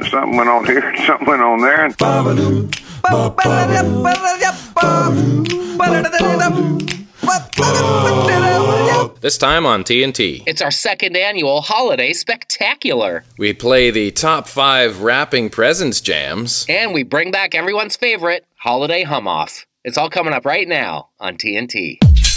something went on here, something went on there. This time on TNT. It's our second annual Holiday Spectacular. We play the top 5 wrapping presents jams. And we bring back everyone's favorite, Holiday Hum-Off. It's all coming up right now on TNT.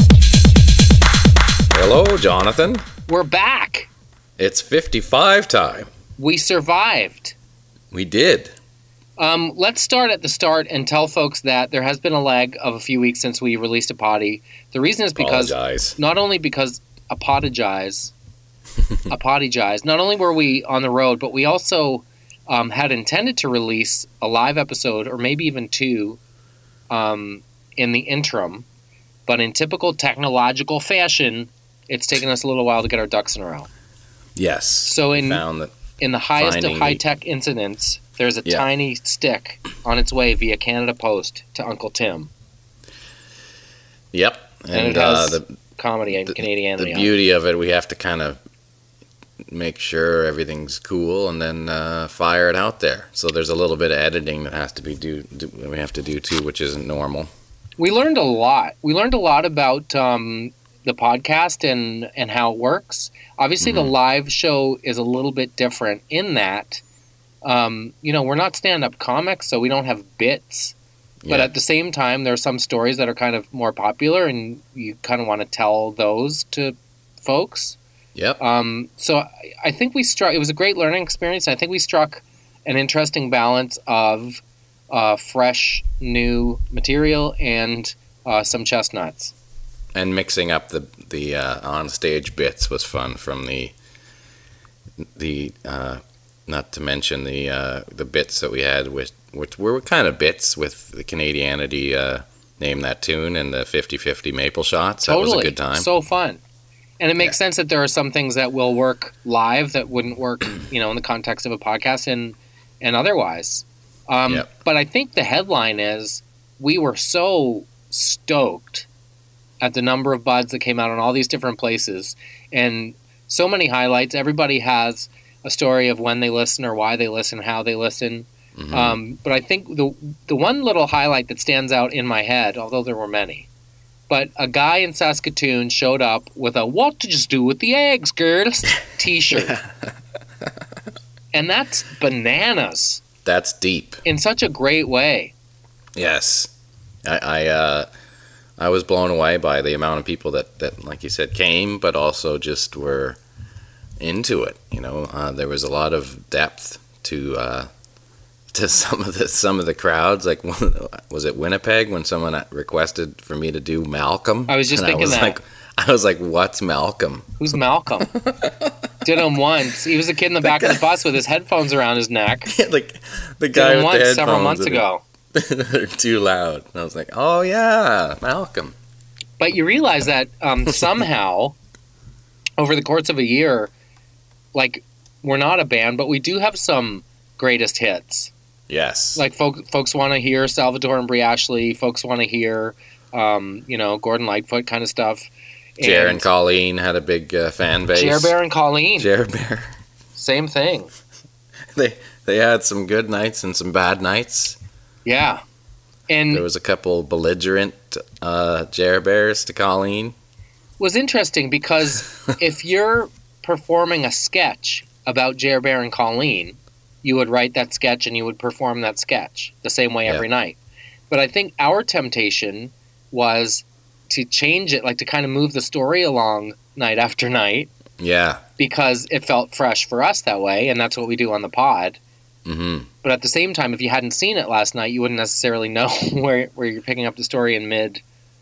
Hello, Jonathan. We're back. It's 55 time. We survived. We did. Let's start at the start and tell folks that there has been a lag of a few weeks since we released a potty. The reason is because not only because apologize, not only were we on the road, but we also had intended to release a live episode or maybe even 2 in the interim. But in typical technological fashion, it's taken us a little while to get our ducks in a row. Yes. So in the highest of high-tech incidents, there's a tiny stick on its way via Canada Post to Uncle Tim. Yep. And it has the comedy and Canadian. The beauty of it, we have to kind of make sure everything's cool and then fire it out there. So there's a little bit of editing that has to be we have to do too, which isn't normal. We learned a lot. We learned a lot about the podcast and how it works. Obviously, the live show is a little bit different in that, we're not stand-up comics, so we don't have bits. But at the same time, there are some stories that are kind of more popular, and you kind of want to tell those to folks. Yep. So I think it was a great learning experience. I think we struck an interesting balance of fresh, new material and some chestnuts. And mixing up the on-stage bits was fun. From the not to mention the bits that we had which were kind of bits with the Canadianity Name That Tune and the 50-50 maple shots. That was a good time. So fun. And it makes sense that there are some things that will work live that wouldn't work, in the context of a podcast and otherwise. But I think the headline is we were so stoked at the number of buds that came out in all these different places and so many highlights. Everybody has a story of when they listen or why they listen, how they listen. But I think the one little highlight that stands out in my head, although there were many, but a guy in Saskatoon showed up with a "What did you do with the eggs, girls?" t-shirt. And that's bananas. That's deep. In such a great way. Yes. I was blown away by the amount of people that, like you said, came, but also just were into it. There was a lot of depth to some of the crowds. Like, was it Winnipeg when someone requested for me to do Malcolm? I was just thinking that. I was like, what's Malcolm? Who's Malcolm? Did him once. He was a kid in the back of the bus with his headphones around his neck. Like the guy with the headphones several months ago. They're too loud. And I was like, oh yeah, Malcolm. But you realize that somehow, over the course of a year, like, we're not a band, but we do have some greatest hits. Yes. Like, folks want to hear Salvatore and Brie Ashley. Folks want to hear, Gordon Lightfoot kind of stuff. Jer and Colleen had a big fan base. Jer Bear and Colleen. Jer Bear. Same thing. They had some good nights and some bad nights. Yeah. And there was a couple belligerent Jer Bears to Colleen. Was interesting because if you're performing a sketch about Jer Bear and Colleen, you would write that sketch and you would perform that sketch the same way every night. But I think our temptation was to change it, like to kind of move the story along night after night. Yeah. Because it felt fresh for us that way, and that's what we do on the pod. Mm-hmm. But at the same time, if you hadn't seen it last night, you wouldn't necessarily know where you're picking up the story in mid.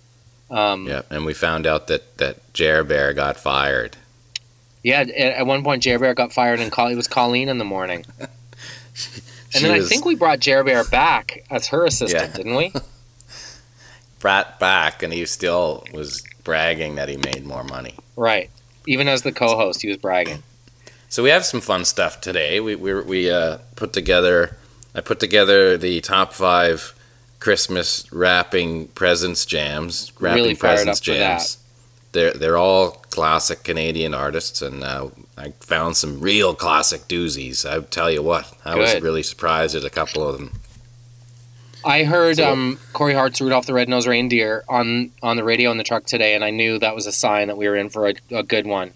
And we found out that Jer Bear got fired. Yeah, at one point Jer Bear got fired, and it was Colleen in the morning. And then I think we brought Jer Bear back as her assistant, didn't we? Brought back, and he still was bragging that he made more money. Right. Even as the co-host, he was bragging. So we have some fun stuff today. We put together. I put together the top 5 Christmas wrapping presents jams. Really fired up for that. they're all classic Canadian artists, and I found some real classic doozies. I tell you what, I was really surprised at a couple of them. I heard Corey Hart's Rudolph the Red-Nosed Reindeer on the radio in the truck today, and I knew that was a sign that we were in for a good one.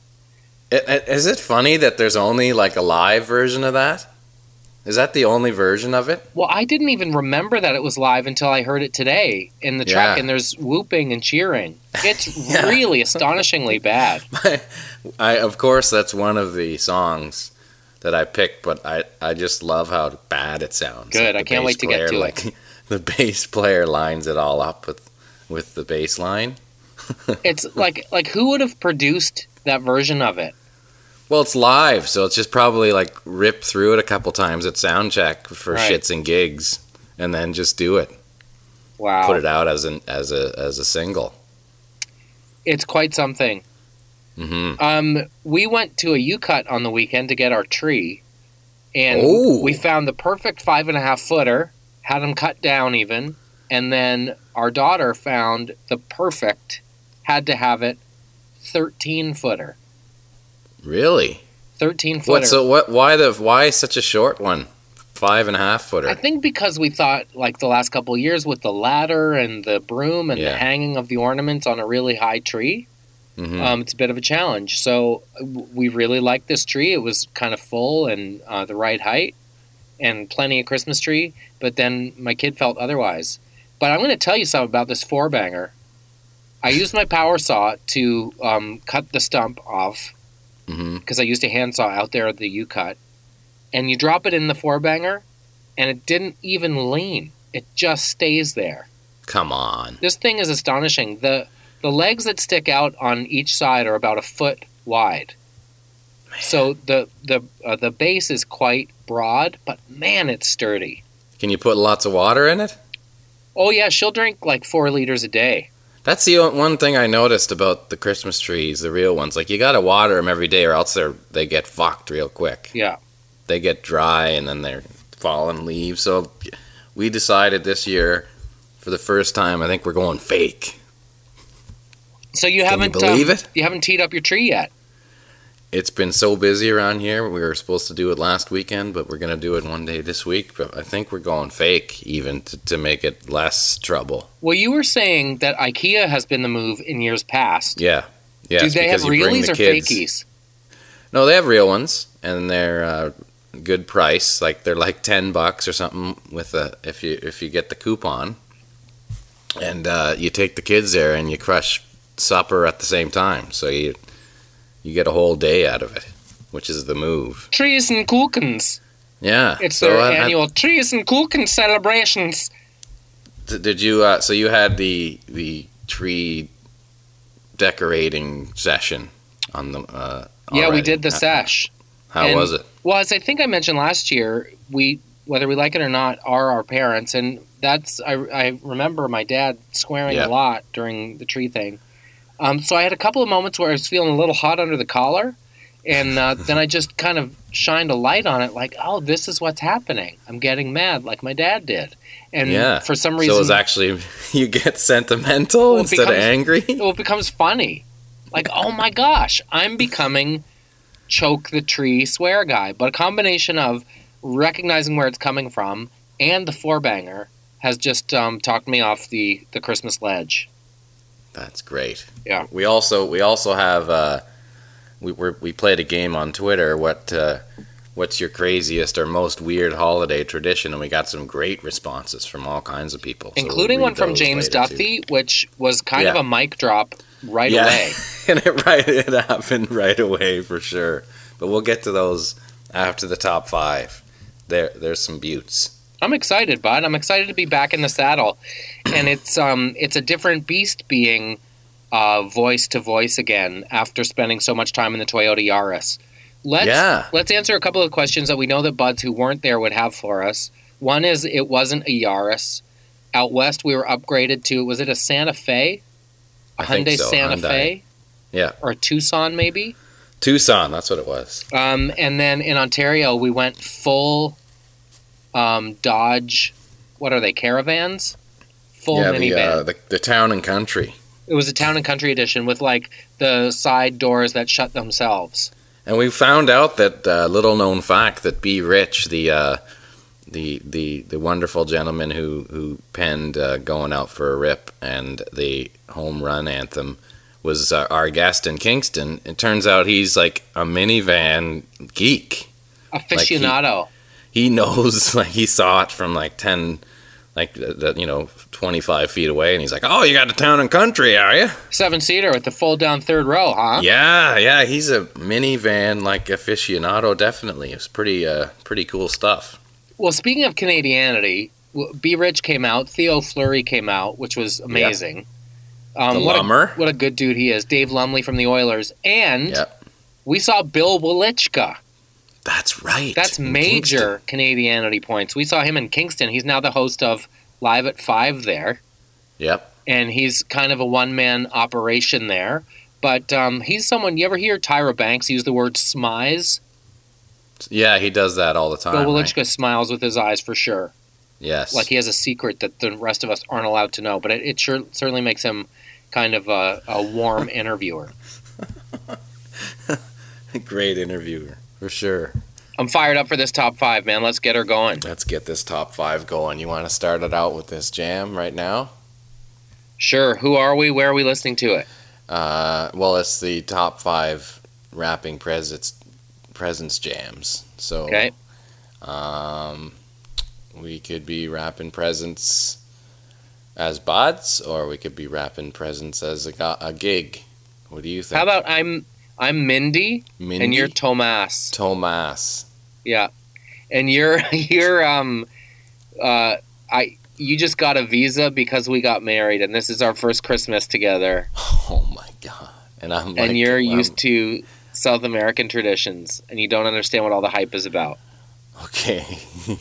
Is it funny that there's only like a live version of that? Is that the only version of it? Well, I didn't even remember that it was live until I heard it today in the truck, and there's whooping and cheering. It's really astonishingly bad. Of course, that's one of the songs that I picked, but I just love how bad it sounds. Good, like I can't wait to get to it. The bass player lines it all up with the bass line. It's like who would have produced that version of it? Well, it's live, so it's just probably like rip through it a couple times at sound check for shits and gigs, and then just do it. Wow! Put it out as a single. It's quite something. Mm-hmm. We went to a U-Cut on the weekend to get our tree, and we found the perfect 5.5 footer. Had them cut down even, and then our daughter found the perfect. Had to have it 13 footer. Really? 13 footer. Why such a short one? 5.5 footer. I think because we thought, like the last couple of years, with the ladder and the broom and the hanging of the ornaments on a really high tree, it's a bit of a challenge. So we really liked this tree. It was kind of full and the right height and plenty of Christmas tree. But then my kid felt otherwise. But I'm going to tell you something about this 4-banger. I used my power saw to cut the stump off. Because I used a handsaw out there at the U-Cut, and you drop it in the 4-banger, and it didn't even lean. It just stays there. Come on. This thing is astonishing. The legs that stick out on each side are about 1 foot wide. Man. So the base is quite broad, but man, it's sturdy. Can you put lots of water in it? Oh yeah, she'll drink like 4 liters a day. That's the one thing I noticed about the Christmas trees, the real ones. Like, you got to water them every day or else they get fucked real quick. Yeah. They get dry and then they're falling leaves. So we decided this year, for the first time, I think we're going fake. So you haven't believe it? You haven't teed up your tree yet. It's been so busy around here. We were supposed to do it last weekend, but we're going to do it one day this week. But I think we're going fake even to make it less trouble. Well, you were saying that IKEA has been the move in years past. Yeah. Yes, do they have realies or fakies? No, they have real ones, and they're good price. Like, they're like $10 or something if you get the coupon. And you take the kids there and you crush supper at the same time. So you get a whole day out of it, which is the move. Trees and Kuchens. Yeah. It's their annual Trees and Kuchen celebrations. Did you, so you had the tree decorating session on the, yeah, we did the sesh. How was it? Well, as I think I mentioned last year, whether we like it or not, are our parents. And I remember my dad swearing a lot during the tree thing. So I had a couple of moments where I was feeling a little hot under the collar, and then I just kind of shined a light on it, like, oh, this is what's happening. I'm getting mad like my dad did. And for some reason... So it's actually, you get sentimental instead of angry? Well, it becomes funny. Like, oh my gosh, I'm becoming choke the tree swear guy. But a combination of recognizing where it's coming from and the 4-banger has just talked me off the Christmas ledge. That's great. Yeah. We also have we played a game on Twitter. What's your craziest or most weird holiday tradition? And we got some great responses from all kinds of people, including one from James Duthie, which was kind of a mic drop right away. And it happened right away for sure. But we'll get to those after the top 5. There's some buttes. I'm excited, bud. I'm excited to be back in the saddle, and it's a different beast being voice to voice again after spending so much time in the Toyota Yaris. Let's answer a couple of questions that we know that buds who weren't there would have for us. One is, it wasn't a Yaris. Out west, we were upgraded to, was it a Santa Fe? Hyundai Santa Fe? Yeah. Or a Tucson, maybe? Tucson, that's what it was. And then in Ontario, we went full Dodge, what are they, Caravans? Full minivan. The Town and Country. It was a Town and Country edition with like the side doors that shut themselves. And we found out that little known fact that B. Rich, the wonderful gentleman who penned "Going Out for a Rip" and the Home Run anthem, was our guest in Kingston. It turns out he's like a minivan geek, aficionado. Like he knows, like he saw it from like 10, like 25 feet away, and he's like, "Oh, you got the Town and Country, are you?" 7-seater with the fold down third row, huh? Yeah, he's a minivan like aficionado. Definitely, it's pretty cool stuff. Well, speaking of Canadianity, B. Rich came out, Theo Fleury came out, which was amazing. Yep. Lummer. What a good dude he is. Dave Lumley from the Oilers. And we saw Bill Welichka. That's right. That's major Canadianity points. We saw him in Kingston. He's now the host of Live at 5 there. Yep. And he's kind of a one-man operation there. But he's someone, you ever hear Tyra Banks use the word smize? Yeah, he does that all the time. Bill Welichka smiles with his eyes for sure. Yes. Like he has a secret that the rest of us aren't allowed to know. But it certainly makes him kind of a warm interviewer. Great interviewer, for sure. I'm fired up for this top 5, man. Let's get her going. Let's get this top 5 going. You want to start it out with this jam right now? Sure. Who are we? Where are we listening to it? Well, it's the top 5 rapping presence jams. So, okay. We could be rapping presence as buds, or we could be rapping presence as a gig. What do you think? How about I'm Mindy, and you're Tomas. Tomas. Yeah, and you're you just got a visa because we got married, and this is our first Christmas together. Oh my god! And you're used to South American traditions, and you don't understand what all the hype is about. Okay.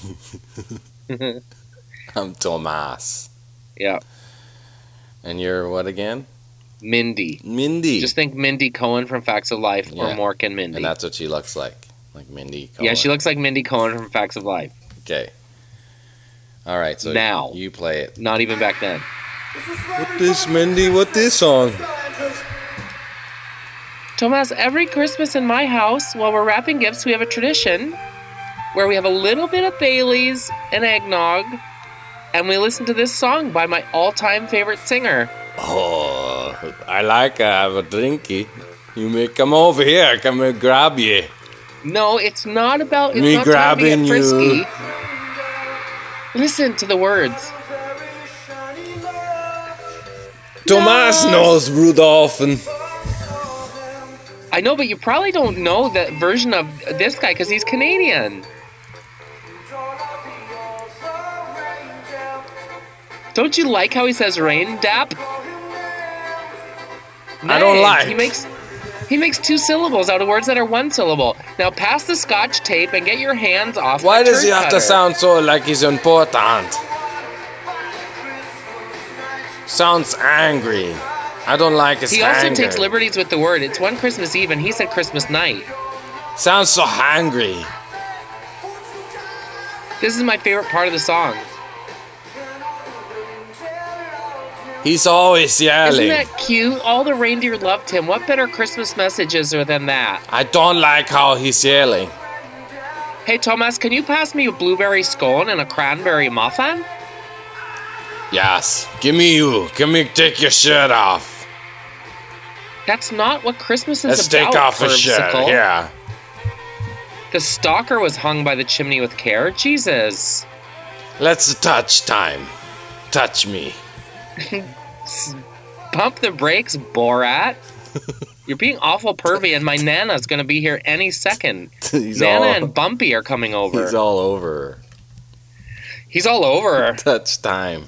I'm Tomas. Yeah. And you're what again? Mindy. Just think Mindy Cohn from Facts of Life or Mork and Mindy. And that's what she looks like Mindy Cohn. Yeah, she looks like Mindy Cohn from Facts of Life. Okay. All right, so now you play it. Not even back then. What this, Mindy? What this song? Tomas, every Christmas in my house, while we're wrapping gifts, we have a tradition where we have a little bit of Baileys and eggnog, and we listen to this song by my all-time favorite singer. Oh, I like to have a drinky. You may come over here, come and grab you. No, it's not about me not grabbing you. Listen to the words. Tomas knows Rudolph and... I know, but you probably don't know that version of this guy because he's Canadian. Don't you like how he says rain dap? I don't like. He makes 2 syllables out of words that are 1 syllable. Now pass the Scotch tape and get your hands off. Why does he have to sound so like he's important? Sounds angry. I don't like his anger. He also takes liberties with the word. It's one Christmas Eve and he said Christmas night. Sounds so hangry. This is my favorite part of the song. He's always yelling. Isn't that cute? All the reindeer loved him. What better Christmas messages are than that? I don't like how he's yelling. Hey, Tomas, can you pass me a blueberry scone and a cranberry muffin? Yes. Give me you. Take your shirt off. That's not what Christmas is Let's about. Let's take off his shirt, yeah. The stalker was hung by the chimney with care. Jesus. Let's touch time. Touch me. Pump the brakes, Borat. You're being awful pervy, and my Nana's going to be here any second. Nana and Bumpy are coming over. He's all over. He's all over. Touch time.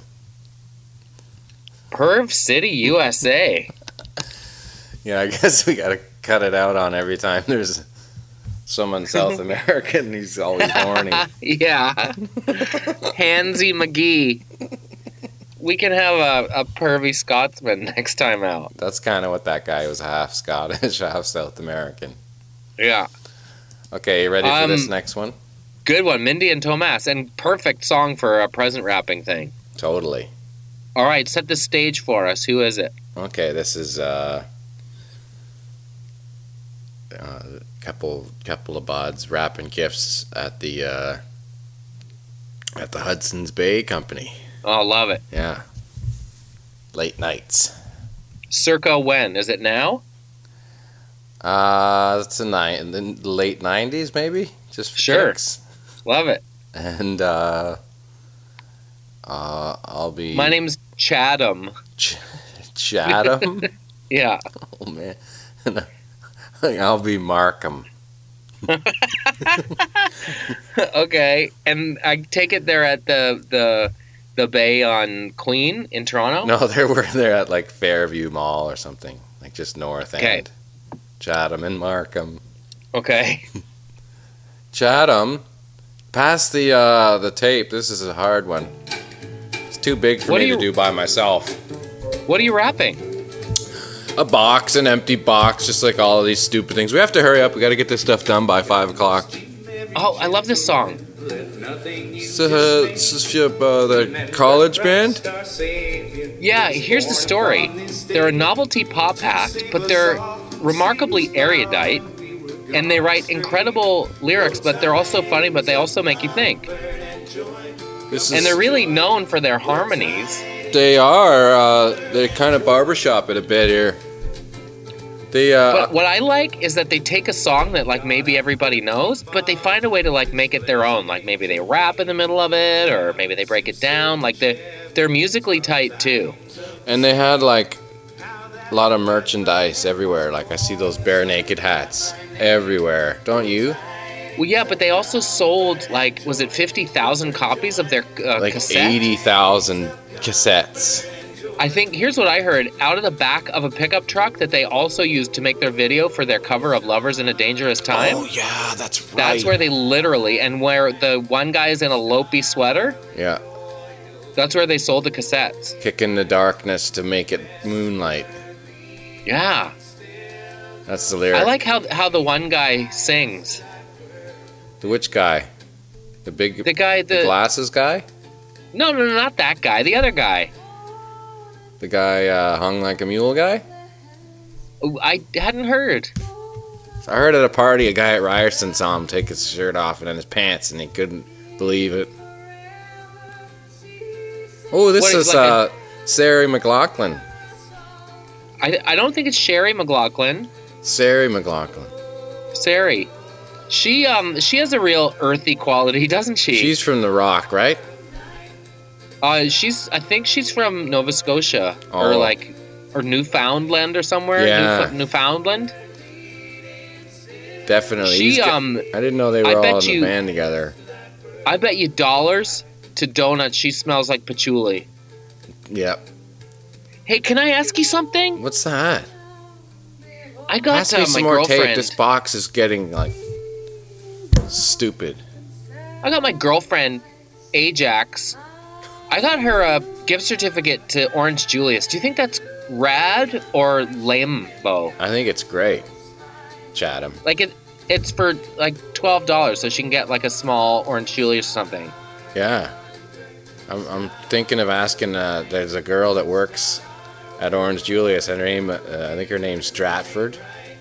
Perv City, USA. Yeah, I guess we got to cut it out on every time there's someone South American. He's always horny. Yeah. Hansy McGee. We can have a pervy Scotsman next time out. That's kind of what that guy was, half Scottish, half South American. Yeah. Okay, you ready for this next one? Good one, Mindy and Tomas, and perfect song for a present wrapping thing. Totally. All right, set the stage for us. Who is it? Okay, this is couple of buds wrapping gifts at the Hudson's Bay Company. Oh, love it. Yeah. Late nights. Circa when? Is it now? It's in the late 90s, maybe? Just for Sure. kicks. Love it. And I'll be... My name's Chatham. Chatham? Yeah. Oh, man. I'll be Markham. Okay. And I take it they're at the Bay on Queen in Toronto? No, they're at like Fairview Mall or something. Like just north end. Chatham and Markham. Okay. Chatham, pass the tape. This is a hard one. It's too big for me to do by myself. What are you wrapping? A box, an empty box, just like all of these stupid things. We have to hurry up. We got to get this stuff done by 5 o'clock. Oh, I love this song. This is the college band? Yeah, here's the story. They're a novelty pop act, but they're remarkably erudite, and they write incredible lyrics, but they're also funny, but they also make you think. And they're really known for their harmonies. They are. They kind of barbershop it a bit here. But what I like is that they take a song that like maybe everybody knows, but they find a way to like make it their own. Like maybe they rap in the middle of it, or maybe they break it down. Like they're musically tight too. And they had like a lot of merchandise everywhere. Like I see those bare naked hats everywhere. Don't you? Well, yeah, but they also sold like, was it 50,000 copies of their like cassette? 80,000 cassettes. I think, here's what I heard, out of the back of a pickup truck that they also used to make their video for their cover of Lovers in a Dangerous Time. Oh, yeah, that's right. That's where they literally, and where the one guy is in a lopey sweater. Yeah. That's where they sold the cassettes. Kick in the darkness to make it moonlight. Yeah. That's the lyric. I like how the one guy sings. The which guy? The guy, the glasses guy? No, not that guy. The other guy. The guy hung like a mule guy? Oh, I hadn't heard. So I heard at a party a guy at Ryerson saw him take his shirt off and then his pants, and he couldn't believe it. Oh, this is like Sarah McLachlan. I don't think it's Sherry McLaughlin. Sarah McLachlan. Sari. She has a real earthy quality, doesn't she? She's from The Rock, right? I think she's from Nova Scotia or Newfoundland or somewhere. Yeah. Newfoundland. Definitely. I didn't know they were all in the band together. I bet you dollars to donuts she smells like patchouli. Yep. Hey, can I ask you something? What's that? I got Pass me some my more girlfriend. tape. This box is getting like stupid. I got my girlfriend Ajax. I got her a gift certificate to Orange Julius. Do you think that's rad or lame-bo? I think it's great. Chatham. Like it's for like $12, so she can get like a small Orange Julius or something. Yeah. I'm thinking of asking. There's a girl that works at Orange Julius, and I think her name's Stratford.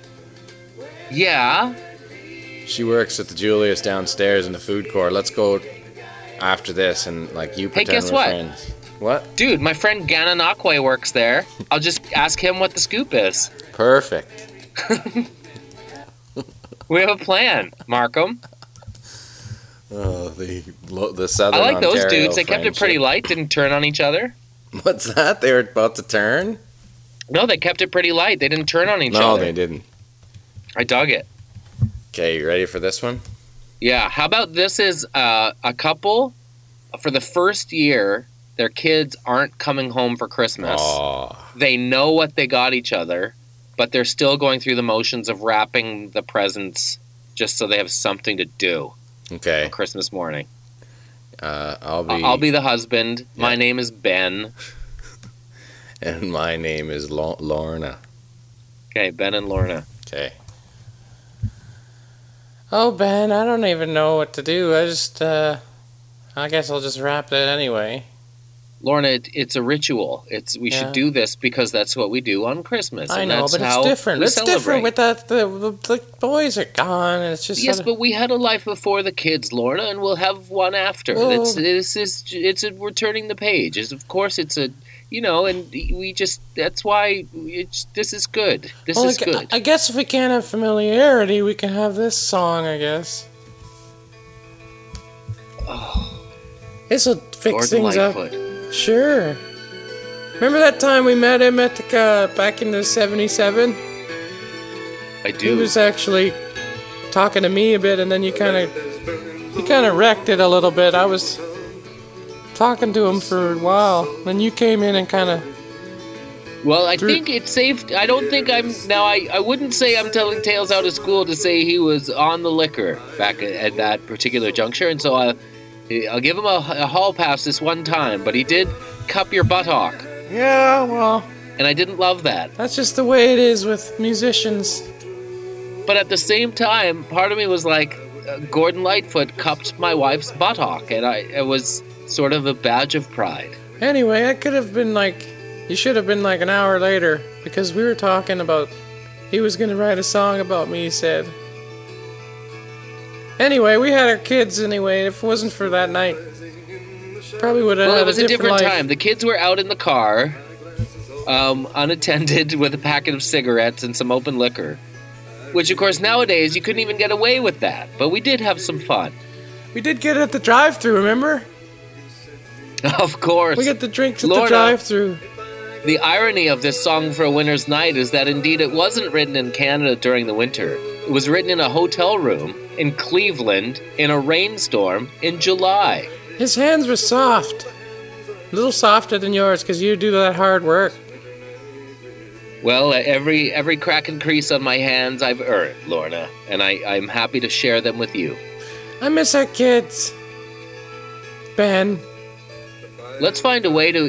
Yeah. She works at the Julius downstairs in the food court. Let's go after this and like you pretend guess we're what? friends. What? Dude, my friend Gananakwe works there. I'll just ask him what the scoop is. Perfect. We have a plan, Markham. Oh, the Southern I like those Ontario dudes. They kept it pretty light, didn't turn on each other. What's that? They were about to turn? No, they kept it pretty light. They didn't turn on each other. No, they didn't. I dug it. Okay, you ready for this one? Yeah. How about this is a couple, for the first year, their kids aren't coming home for Christmas. Oh. They know what they got each other, but they're still going through the motions of wrapping the presents just so they have something to do. Okay. On Christmas morning. I'll be the husband. Yeah. My name is Ben. And my name is Lorna. Okay, Ben and Lorna. Okay. Oh, Ben, I don't even know what to do. I guess I'll just wrap it anyway. Lorna, it's a ritual. We should do this because that's what we do on Christmas. I and know, that's but how it's different. we It's celebrate. different with that. The boys are gone, and it's just Yes, but we had a life before the kids, Lorna, and we'll have one after. Well, We're turning the page. Of course, it's a and we just that's why this is good. This is good. I guess if we can't have familiarity, we can have this song. I guess. Oh, This will fix Gordon things up. Lightfoot. Sure. Remember that time we met him at the back in the '77? I He do. was actually talking to me a bit, and then you kind of wrecked it a little bit. I was talking to him for a while, then you came in and kind of. Well, I think it's safe. I don't think I'm now. I wouldn't say I'm telling tales out of school to say he was on the liquor back at that particular juncture, and so I'll give him a hall pass this one time. But he did cup your buttock, Yeah, well, and I didn't love that. that's just the way it is with musicians. But at the same time, part of me was like, Gordon Lightfoot cupped my wife's buttock, and it was sort of a badge of pride. Anyway, I could have been like, you should have been like an hour later, because we were talking about, he was going to write a song about me, he said. Anyway, we had our kids anyway. If it wasn't for that night, probably would have Well, had it was a different life. time. The kids were out in the car, unattended, with a packet of cigarettes and some open liquor. Which, of course, nowadays you couldn't even get away with that. But we did have some fun. We did get it at the drive-thru, remember? Of course. We got the drinks at the Lorna, drive-thru. The irony of this song for a winter's night is that indeed it wasn't written in Canada during the winter. It was written in a hotel room in Cleveland in a rainstorm in July. His hands were soft. A little softer than yours, because you do that hard work. Well, every crack and crease on my hands I've earned, Lorna, and I'm happy to share them with you. I miss our kids. Ben. Let's find a way to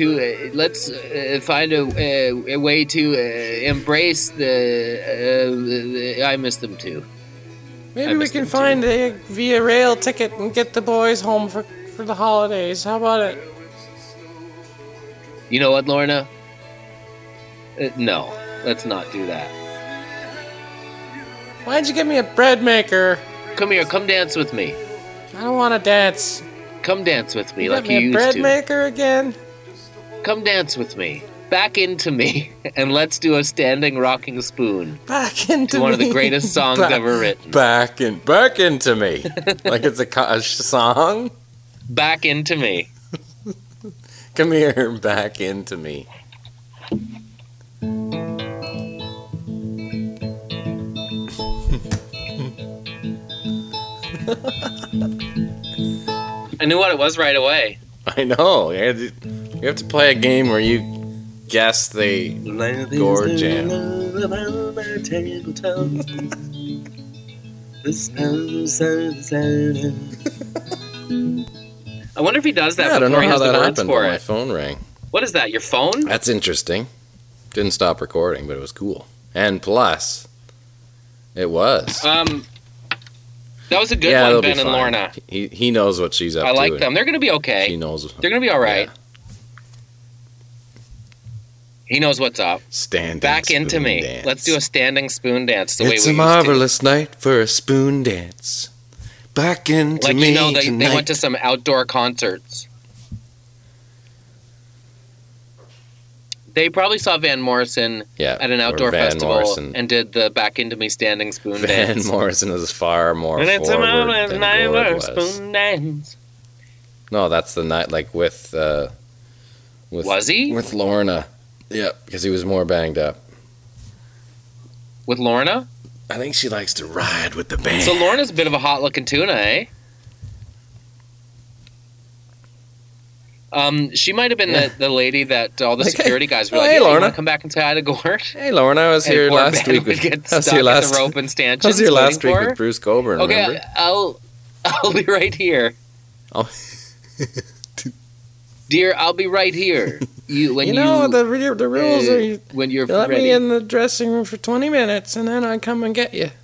find a way to embrace the I miss them too. Maybe we can find a Via Rail ticket and get the boys home for the holidays. How about it? You know what, Lorna? No, let's not do that. Why'd you give me a bread maker? Come here, come dance with me. I don't want to dance. Come dance with me You like got you me a used bread to. maker again? Come dance with me. Back into me, and let's do a standing rocking spoon. Back into To one of the me. greatest songs ever written. Back into me. Like it's a song? Back into me. Come here, back into me. I knew what it was right away. I know. You have to play a game where you guess the Gore Jam. I wonder if he does that Yeah, I don't know before he how has the that words happened, for but my it. phone rang. What is that, your phone? That's interesting. Didn't stop recording, but it was cool. And plus, it was. That was a good Yeah, one, they'll be Ben and fine. Lorna. He knows what she's up to. I like them. They're going to be okay. She knows. They're going to be all right. Yeah. He knows what's up. Standing Back into spoon me. dance. Let's do a standing spoon dance the way we It's a used marvelous night for a spoon dance. Back into to. Like, me you know, they tonight. went to some outdoor concerts. They probably saw Van Morrison Yeah, at an or outdoor Van festival Morrison. and did the Back Into Me standing spoon Van dance. Morrison is far more And it's a forward marvelous than night Gord for a was. spoon dance. No, that's the night like with Was he? with Lorna. Yeah, because he was more banged up. With Lorna? I think she likes to ride with the band. So Lorna's a bit of a hot-looking tuna, eh? She might have been the lady that all the Like, security guys were oh, like, hey, "Yeah, you Lorna." want to come back and say hi to Gord?" Hey, Lorna, I was And here poor last Ben week. would get I was stuck here at last. the rope and stanchions. I was here last waiting week for her. with Bruce Coburn. Okay, Remember? I'll be right here, Oh. dear. I'll be right here. You know the rules are you when you're let ready. me in the dressing room for 20 minutes and then I come and get you.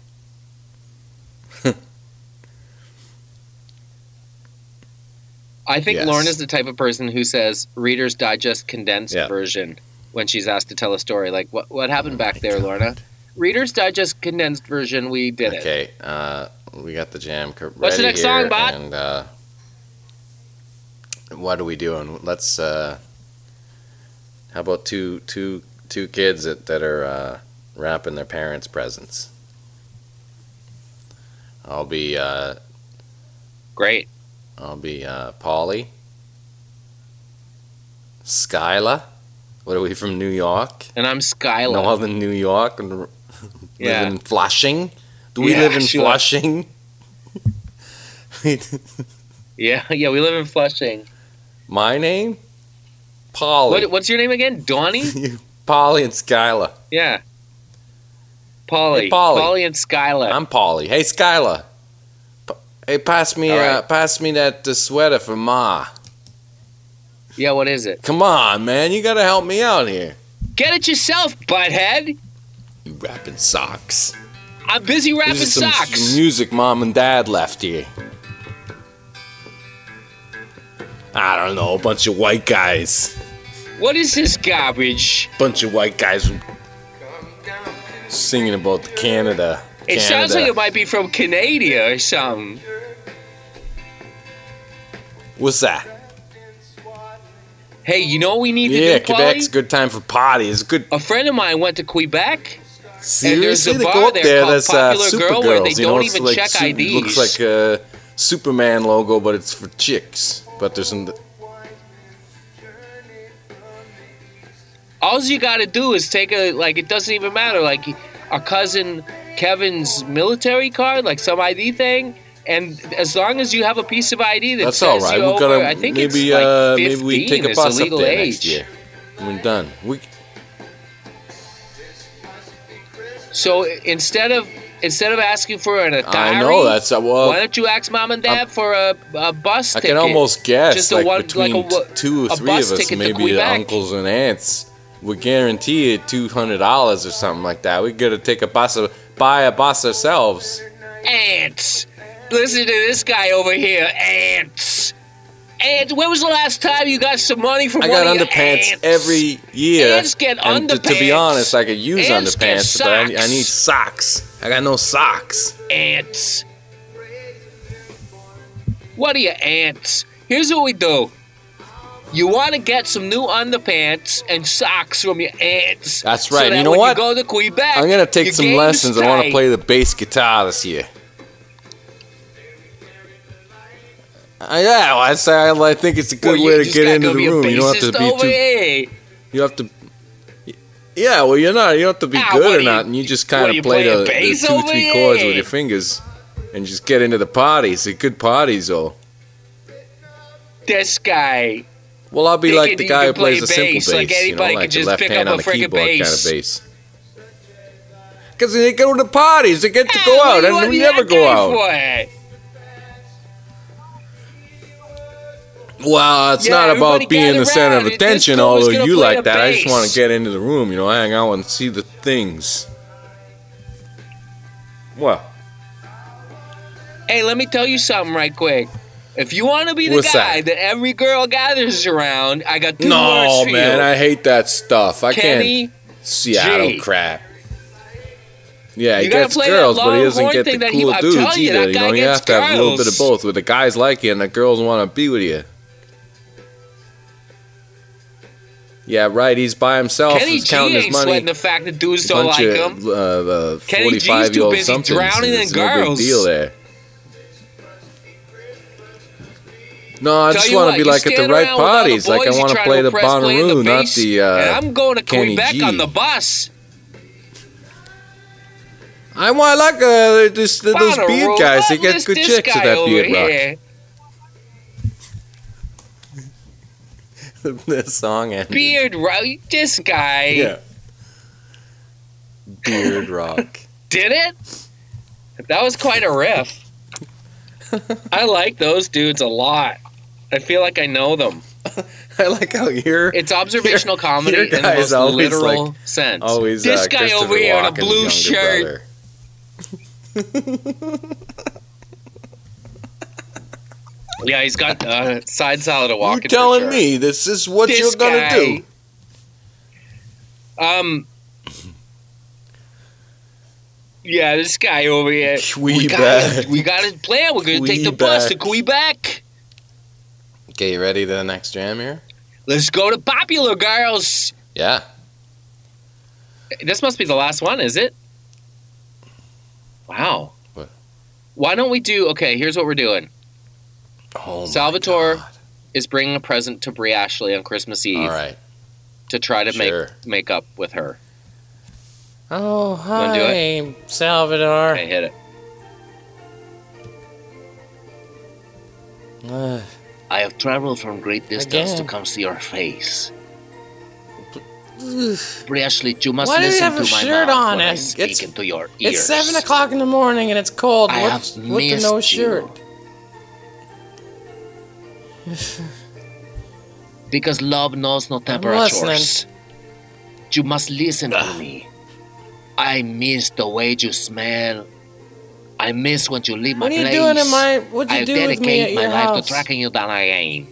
I think Yes. Lorna's the type of person who says Reader's Digest condensed Yeah. version when she's asked to tell a story. Like, what happened back there, Lorna? Reader's Digest condensed version, we did it. Okay, we got the jam ready. What's the next here, song, Bot? And what are we doing? Let's. How about two kids that are wrapping their parents' presents? I'll be Great. Polly, Skyla. What are we from New York? And I'm Skyla. Northern New York, and Yeah. live in Flushing. Do we Yeah, live in sure. Flushing? Yeah, we live in Flushing. My name? Polly. What's your name again? Donnie? Polly and Skyla. Yeah. Polly. Hey, Polly. Polly and Skyla. I'm Polly. Hey, Skyla. Hey, pass me All right. that sweater for Ma. Yeah, what is it? Come on, man. You gotta help me out here. Get it yourself, butthead. You wrapping socks. I'm busy wrapping This is some socks. music Mom and Dad left here. I don't know. A bunch of white guys. What is this garbage? Bunch of white guys singing about Canada. It sounds like it might be from Canada or something. What's that? Hey, you know what we need Yeah, to do, Polly? Quebec's a good time for parties. Good. A friend of mine went to Quebec. Seriously, a they bar go up there there. called That's Popular Girl where they Supergirls. You know, don't it's even like check IDs. Looks like a Superman logo, but it's for chicks. But there's some. All you got to do is take it doesn't even matter, like our cousin Kevin's military card, like some ID thing, and as long as you have a piece of ID that That's says all right. you're We're over, gonna I think maybe it's like 15 maybe we take a is bus the up legal there age. next year. We're done. So instead of asking for an Atari, I know that's well. why don't you ask Mom and Dad for a bus I ticket? can almost guess Just a like one- between like a- two or a three bus of us, ticket to maybe the Quebec. uncles and aunts, would guarantee it $200 or something like that. We gotta take a bus, buy a bus ourselves. Ants. Listen to this guy over here. Ants. Ants. When was the last time you got some money from I one got of your underpants ants? every year. Ants get and to be underpants. honest, I could use Ants get underpants, but I socks. need socks. I got no socks. Ants. What are your ants? Here's what we do. You want to get some new underpants and socks from your ants. That's So right. that You know when what? You go to Quebec. I'm gonna take your some game's lessons. I want to tight. play the bass guitar this year. Yeah, well, I think it's a good Well, way you to just get gotta into go the be a room. You don't have to bassist be over too. here. You have to. Yeah, well, you're not. You don't have to be Ah, good what or are you- not, and you just what, kind you of play play a the bass 2, over 3 chords here? with your fingers, and just get into the parties. They're good parties, though. This guy. Well, I'll be He like can- the he guy who can play plays a simple bass, bass, like anybody like can the just left pick hand up on a the frickin' keyboard kind of bass. bass. Because they go to parties, they get to Ah, go what out, do you and want we that never go guy out. for? Well, it's Yeah, not about everybody being the gather center of around. This attention, girl was although gonna you play like the that. I just want bass. to get into the room, hang out and see the things. What? Hey, let me tell you something right quick. If you want to be the What's guy that? that every girl gathers around, I got two words No, for man, you. I hate that stuff. I Kenny can't. Seattle G. crap. Yeah, he You gotta gets play girls, that but he doesn't Longhorn get thing the that he- cool I'm dudes telling you, either. that guy You gets have to have a little bit of girls. both, where the guys like you and the girls want to be with you. Yeah, right. He's by himself. Kenny He's G counting his ain't money. sweating the fact that dudes don't like him. Kenny G's too 45-year-old busy something. drowning in There's no girls. big deal there. No, I Tell just you want what, to be you like at the stand right around with all the parties. Like I boys you want to try play the impress playing the Bonnaroo, not bass, the and I'm going to Kenny Quebec G. on the bus. I like those Bonnaroo, beard guys. They get this good chicks guy at that over beard rock. here. The song ended. Beard rock. This guy. Yeah. Beard rock. Did it? That was quite a riff. I like those dudes a lot. I feel like I know them. I like how It's observational comedy your in the guy most is always literal like- sense. always this guy Christopher over here in a Walken's blue younger shirt. brother. Yeah, he's got side salad to walk. You telling me this is what you're gonna do? Yeah, this guy over here. We got a plan. We're gonna take the bus to Quebec. Okay, you ready to the next jam here? Let's go to Popular Girls. Yeah. This must be the last one, is it? Wow. What? Why don't we do... Okay, here's what we're doing. Oh, Salvatore my God. is bringing a present to Brie Ashley on Christmas Eve. All right. To try to make up with her. Oh, Wanna do hi, Salvador. Okay, hit it. I have traveled from great distance to come see your face. Brie Ashley, you must Why do you listen have to a my shirt mouth on? when I It's- speak into your ears. It's 7 o'clock in the morning and it's cold. I have With the missed no you. shirt. Because love knows no temperatures. You must listen to me. I miss the way you smell. I miss when you leave my What are you place. doing in my? What'd you I do with me dedicate at my your life house? to tracking you down again.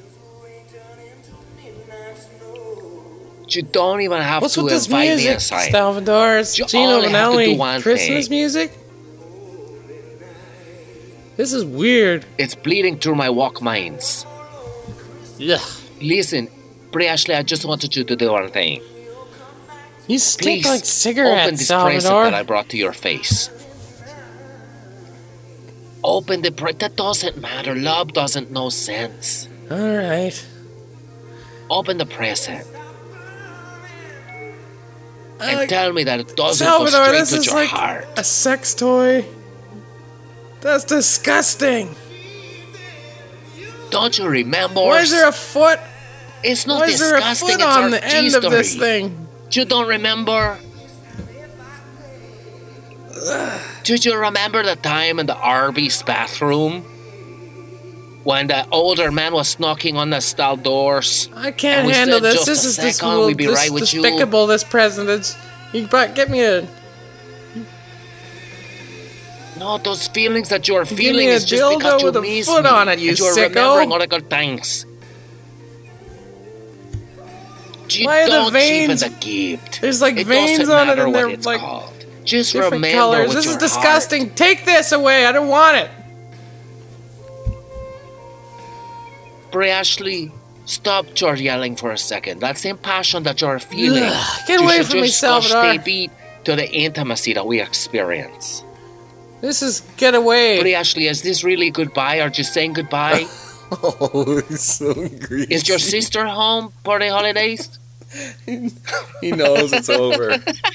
You don't even have What's to with this invite me music, inside. Salvador? It's You Gino only have to do Vanelli one Christmas thing. music? This is weird. It's bleeding through my Walkmans. Yeah. Listen, Brie Ashley, I just wanted you to do one thing. You stink Please, like open cigarettes, this present Salvador. that I brought to your face. Open the present. That doesn't matter. Love doesn't know sense. All right. Open the present. And tell me that it doesn't Salvador, go straight this to is your like heart. a sex toy. That's disgusting. Don't you remember? Why is there a foot? It's not Why is there a disgusting. foot It's on our the end of this thing? You don't remember? Did you remember the time in the Arby's bathroom? When the older man was knocking on the stall doors? I can't And we handle said, this. "Just This a is second, we'll be right with you." despicable. This present. Get me a. No, those feelings that you're Give feeling me a is just because dildo you with a miss foot me. on it, you and you're sicko. remembering other good things. You Why are the don't veins- keep it a gift. There's like It veins doesn't on it matter and what they're it's like called. Just different remember colors. with This is your disgusting. heart. Take this away. I don't want it. Brie Ashley, stop your yelling for a second. That same passion that you're feeling. Get you away should from me, just go Salvador. stay beat to the intimacy that we experience. This is get away. Brie Ashley, is this really goodbye? Are you saying goodbye? Oh, he's so greasy. Is your sister home for the holidays? He knows it's over.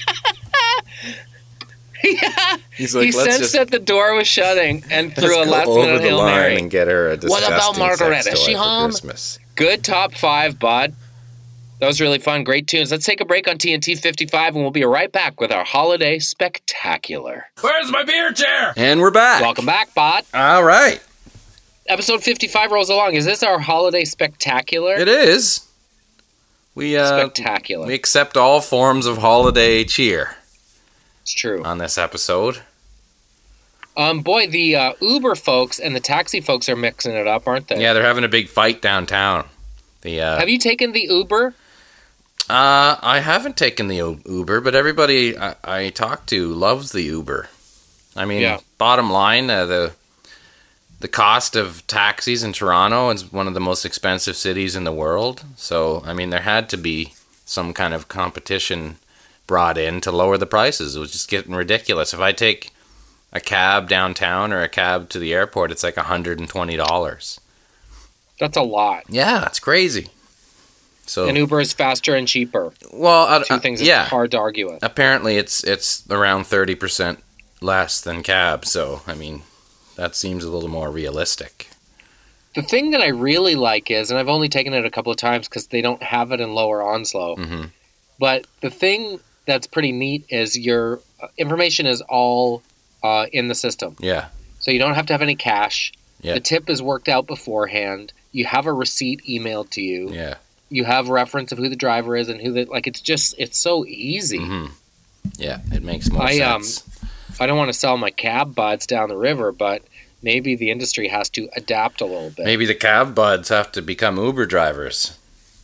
Yeah. He's like, He let's sensed just that the door was shutting and threw a let's last go over minute the Hail line Mary. and get her a What disgusting about Margaret? sex Is she toy for home? Christmas. Good top 5, bud. That was really fun. Great tunes. Let's take a break on TNT 55 and we'll be right back with our holiday spectacular. Where's my beer chair? And we're back. Welcome back, bud. All right. Episode 55 rolls along. Is this our holiday spectacular? It is. We Spectacular. we accept all forms of holiday cheer It's true. on this episode. Boy, the Uber folks and the taxi folks are mixing it up, aren't they? Yeah, they're having a big fight downtown. Have you taken the Uber? I haven't taken the Uber, but everybody I talk to loves the Uber. I mean, Yeah. bottom line, the cost of taxis in Toronto is one of the most expensive cities in the world. So, I mean, there had to be some kind of competition brought in to lower the prices. It was just getting ridiculous. If I take a cab downtown or a cab to the airport, it's like $120. That's a lot. Yeah, it's crazy. So, And Uber is faster and cheaper. well, Two things yeah. it's hard to argue with. Apparently, it's around 30% less than cab. So, I mean, that seems a little more realistic. The thing that I really like is, and I've only taken it a couple of times because they don't have it in Lower Onslow, hmm but the thing that's pretty neat is your information is all in the system. Yeah, So you don't have to have any cash. Yeah. The tip is worked out beforehand. You have a receipt emailed to you. yeah. You have reference of who the driver is and who the, like, it's so easy. hmm Yeah, it makes more I, sense. I don't want to sell my cab buds down the river, but maybe the industry has to adapt a little bit. Maybe the cab buds have to become Uber drivers.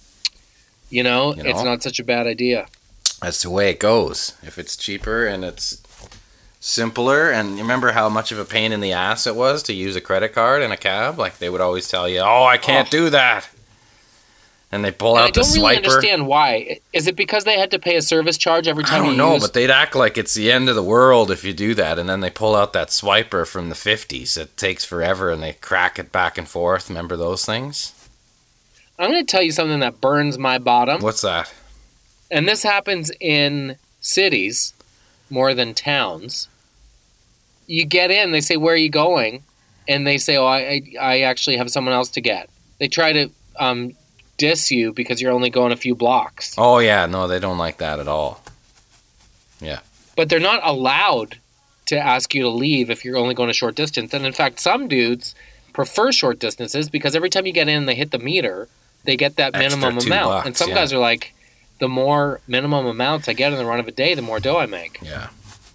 It's not such a bad idea. That's the way it goes. If it's cheaper and it's simpler, and you remember how much of a pain in the ass it was to use a credit card in a cab? Like, they would always tell you, oh, I can't do that. And they pull out the swiper. I don't really understand why. Is it because they had to pay a service charge every time you use? I don't know, but they'd act like it's the end of the world if you do that. And then they pull out that swiper from the 50s. It takes forever, and they crack it back and forth. Remember those things? I'm going to tell you something that burns my bottom. What's that? And this happens in cities more than towns. You get in, they say, where are you going? And they say, oh, I actually have someone else to get. They try to diss you because you're only going a few blocks. Oh, yeah. No, they don't like that at all. Yeah. But they're not allowed to ask you to leave if you're only going a short distance. And in fact, some dudes prefer short distances because every time you get in and they hit the meter, they get that minimum amount. And some guys are like, the more minimum amounts I get in the run of a day, the more dough I make. Yeah.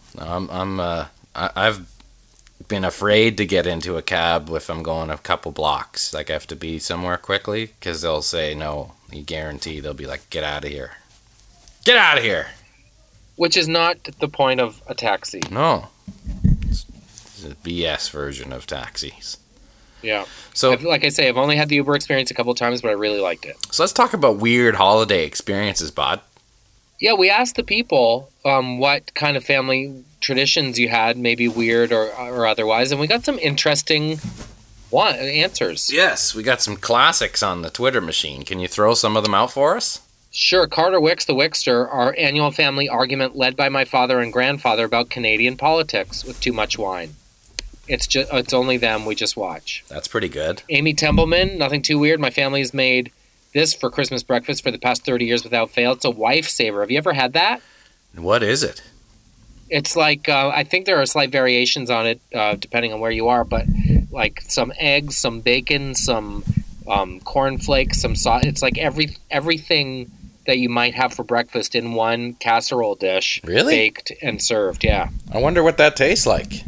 No, I've been afraid to get into a cab if I'm going a couple blocks. Like, I have to be somewhere quickly because they'll say no. You guarantee they'll be like, get out of here. Get out of here. Which is not the point of a taxi. No. It's a BS version of taxis. Yeah. So, like I say, I've only had the Uber experience a couple of times, but I really liked it. So let's talk about weird holiday experiences, Bod. Yeah, we asked the people what kind of family traditions you had, maybe weird or otherwise, and we got some interesting answers. Yes, we got some classics on the Twitter machine. Can you throw some of them out for us? Sure. Carter Wicks, the Wickster, our annual family argument led by my father and grandfather about Canadian politics with too much wine. It's only them, we just watch. That's pretty good. Amy Templeman, nothing too weird. My family's made this for Christmas breakfast for the past 30 years without fail. It's a wife saver. Have you ever had that? What is it? It's like, I think there are slight variations on it depending on where you are, but like some eggs, some bacon, some cornflakes, some sauce. It's like everything that you might have for breakfast in one casserole dish. Really? Baked and served, yeah. I wonder what that tastes like.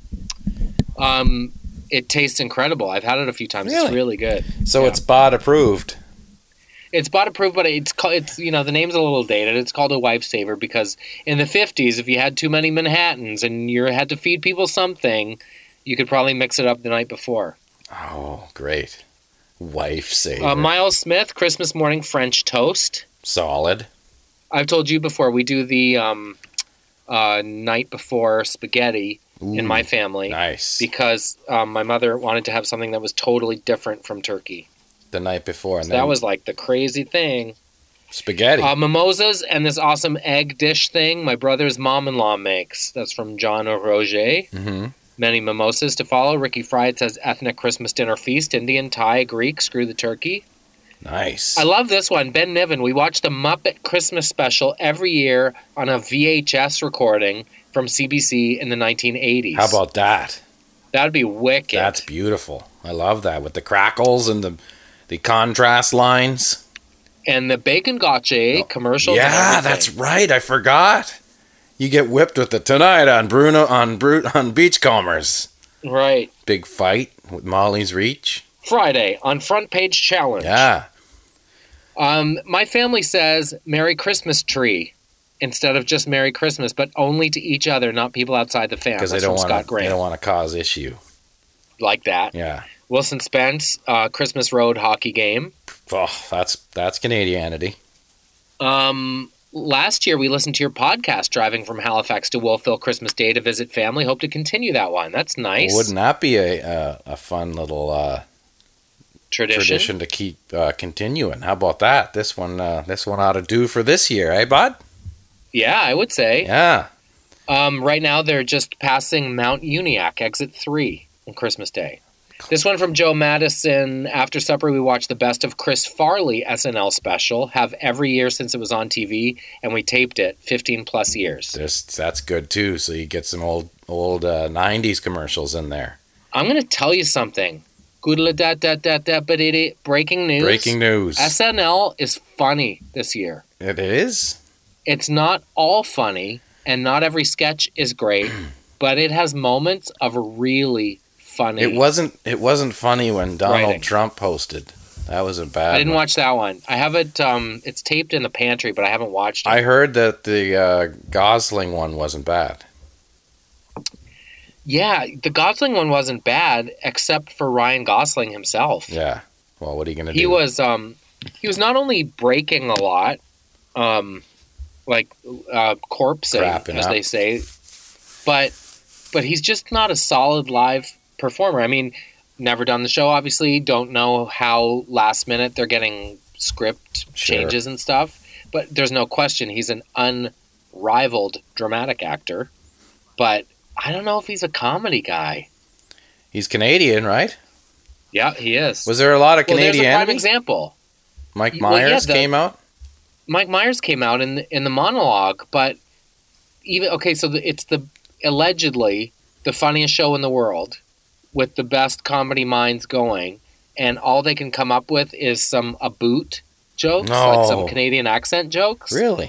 It tastes incredible. I've had it a few times. Really? It's really good. So It's BOD approved. It's BOD approved, but it's the name's a little dated. It's called a wife saver because in the 50s, if you had too many Manhattans and you had to feed people something, you could probably mix it up the night before. Oh, great. Wife saver. Miles Smith, Christmas morning French toast. Solid. I've told you before, we do the night before spaghetti. Ooh, in my family. Nice. Because my mother wanted to have something that was totally different from turkey. The night before. And so that was like the crazy thing. Spaghetti. Mimosas and this awesome egg dish thing my brother's mom-in-law makes. That's from John Roger. Mm-hmm. Many mimosas to follow. Ricky Fried says ethnic Christmas dinner feast. Indian, Thai, Greek, screw the turkey. Nice. I love this one. Ben Niven. We watch the Muppet Christmas special every year on a VHS recording from CBC in the 1980s. How about that? That'd be wicked. That's beautiful. I love that with the crackles and the contrast lines. And the bacon gotcha commercials. Yeah, that's right. I forgot. You get whipped with it tonight on Beachcombers. Right. Big fight with Molly's Reach. Friday on Front Page Challenge. Yeah. My family says Merry Christmas tree instead of just Merry Christmas, but only to each other, not people outside the family. Because they don't want to cause issue. Like that. Yeah. Wilson Spence, Christmas Road hockey game. Oh, that's Canadianity. Last year we listened to your podcast driving from Halifax to Wolfville Christmas Day to visit family. Hope to continue that one. That's nice. Wouldn't that be a fun little tradition to keep continuing? How about that? This one ought to do for this year, eh, bud? Yeah, I would say. Yeah. Right now they're just passing Mount Uniacke, exit 3 on Christmas Day. This one from Joe Madison. After supper, we watched the Best of Chris Farley SNL special. Have every year since it was on TV, and we taped it 15 plus years. That's good too. So you get some old 90s commercials in there. I'm going to tell you something. Breaking news. Breaking news. SNL is funny this year. It is? It's not all funny, and not every sketch is great, but it has moments of really funny. It wasn't funny when Donald Writing. Trump hosted. That was a bad I didn't one. watch that one. I have it. It's taped in the pantry, but I haven't watched it. I heard that the Gosling one wasn't bad. Yeah, the Gosling one wasn't bad, except for Ryan Gosling himself. Yeah. Well, what are you going to do? He was not only breaking a lot, corpsing, Crapping as up. they say, but he's just not a solid live performer. I mean, never done the show, obviously. Don't know how last minute they're getting script Sure. changes and stuff. But there's no question he's an unrivaled dramatic actor. But I don't know if he's a comedy guy. He's Canadian, right? Yeah, he is. Was there a lot of Well, there's a Canadian? prime example. Mike Well, yeah, Myers came out? Mike Myers came out in the monologue, but it's allegedly the funniest show in the world with the best comedy minds going, and all they can come up with is some boot jokes, like some Canadian accent jokes. Really?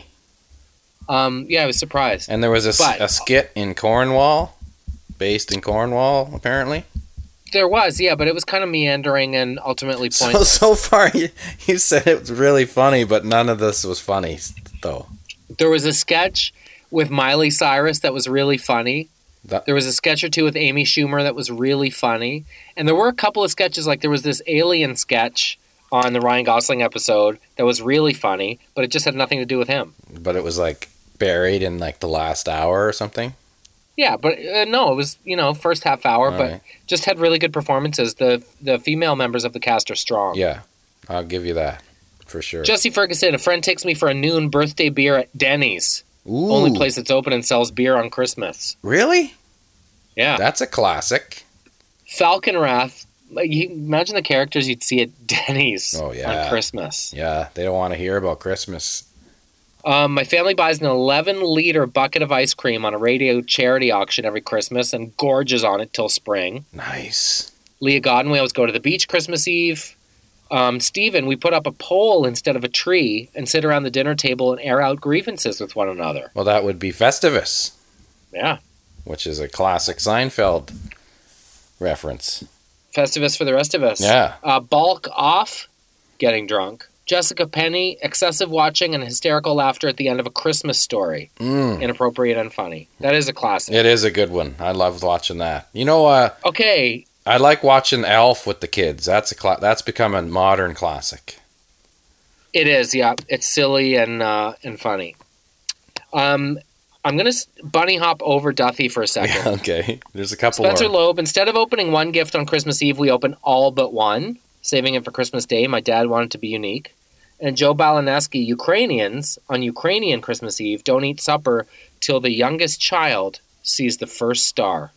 Yeah, I was surprised. And there was a skit in Cornwall, based in Cornwall, apparently. There was, yeah, but it was kind of meandering and ultimately pointless. So far, you said it was really funny, but none of this was funny, though. There was a sketch with Miley Cyrus that was really funny. There was a sketch or two with Amy Schumer that was really funny. And there were a couple of sketches, like there was this alien sketch on the Ryan Gosling episode that was really funny, but it just had nothing to do with him. But it was like buried in like the last hour or something? Yeah, but no, it was, first half hour, All but right. just had really good performances. The female members of the cast are strong. Yeah, I'll give you that, for sure. Jesse Ferguson, a friend takes me for a noon birthday beer at Denny's. Ooh, Only place that's open and sells beer on Christmas. really? Yeah. That's a classic. Falcon Wrath. Like, you imagine the characters you'd see at Denny's on Christmas. Yeah, they don't want to hear about Christmas. My family buys an 11-liter bucket of ice cream on a radio charity auction every Christmas and gorges on it till spring. Nice. Leah Godden, we always go to the beach Christmas Eve. Stephen, we put up a pole instead of a tree and sit around the dinner table and air out grievances with one another. Well, that would be Festivus, Yeah. which is a classic Seinfeld reference. Festivus for the rest of us. Yeah. Bulk off, getting drunk. Jessica Penny, excessive watching and hysterical laughter at the end of A Christmas Story. Inappropriate and funny. That is a classic. It is a good one. I loved watching that. You know, Okay. I like watching Elf with the kids. That's become a modern classic. It is, yeah. It's silly and funny. I'm going to bunny hop over Duthie for a second. Okay. There's a couple Spencer more. Loeb, instead of opening one gift on Christmas Eve, we open all but one, saving it for Christmas Day. My dad wanted to be unique. And Joe Balaneski, Ukrainians, on Ukrainian Christmas Eve, don't eat supper till the youngest child sees the first star.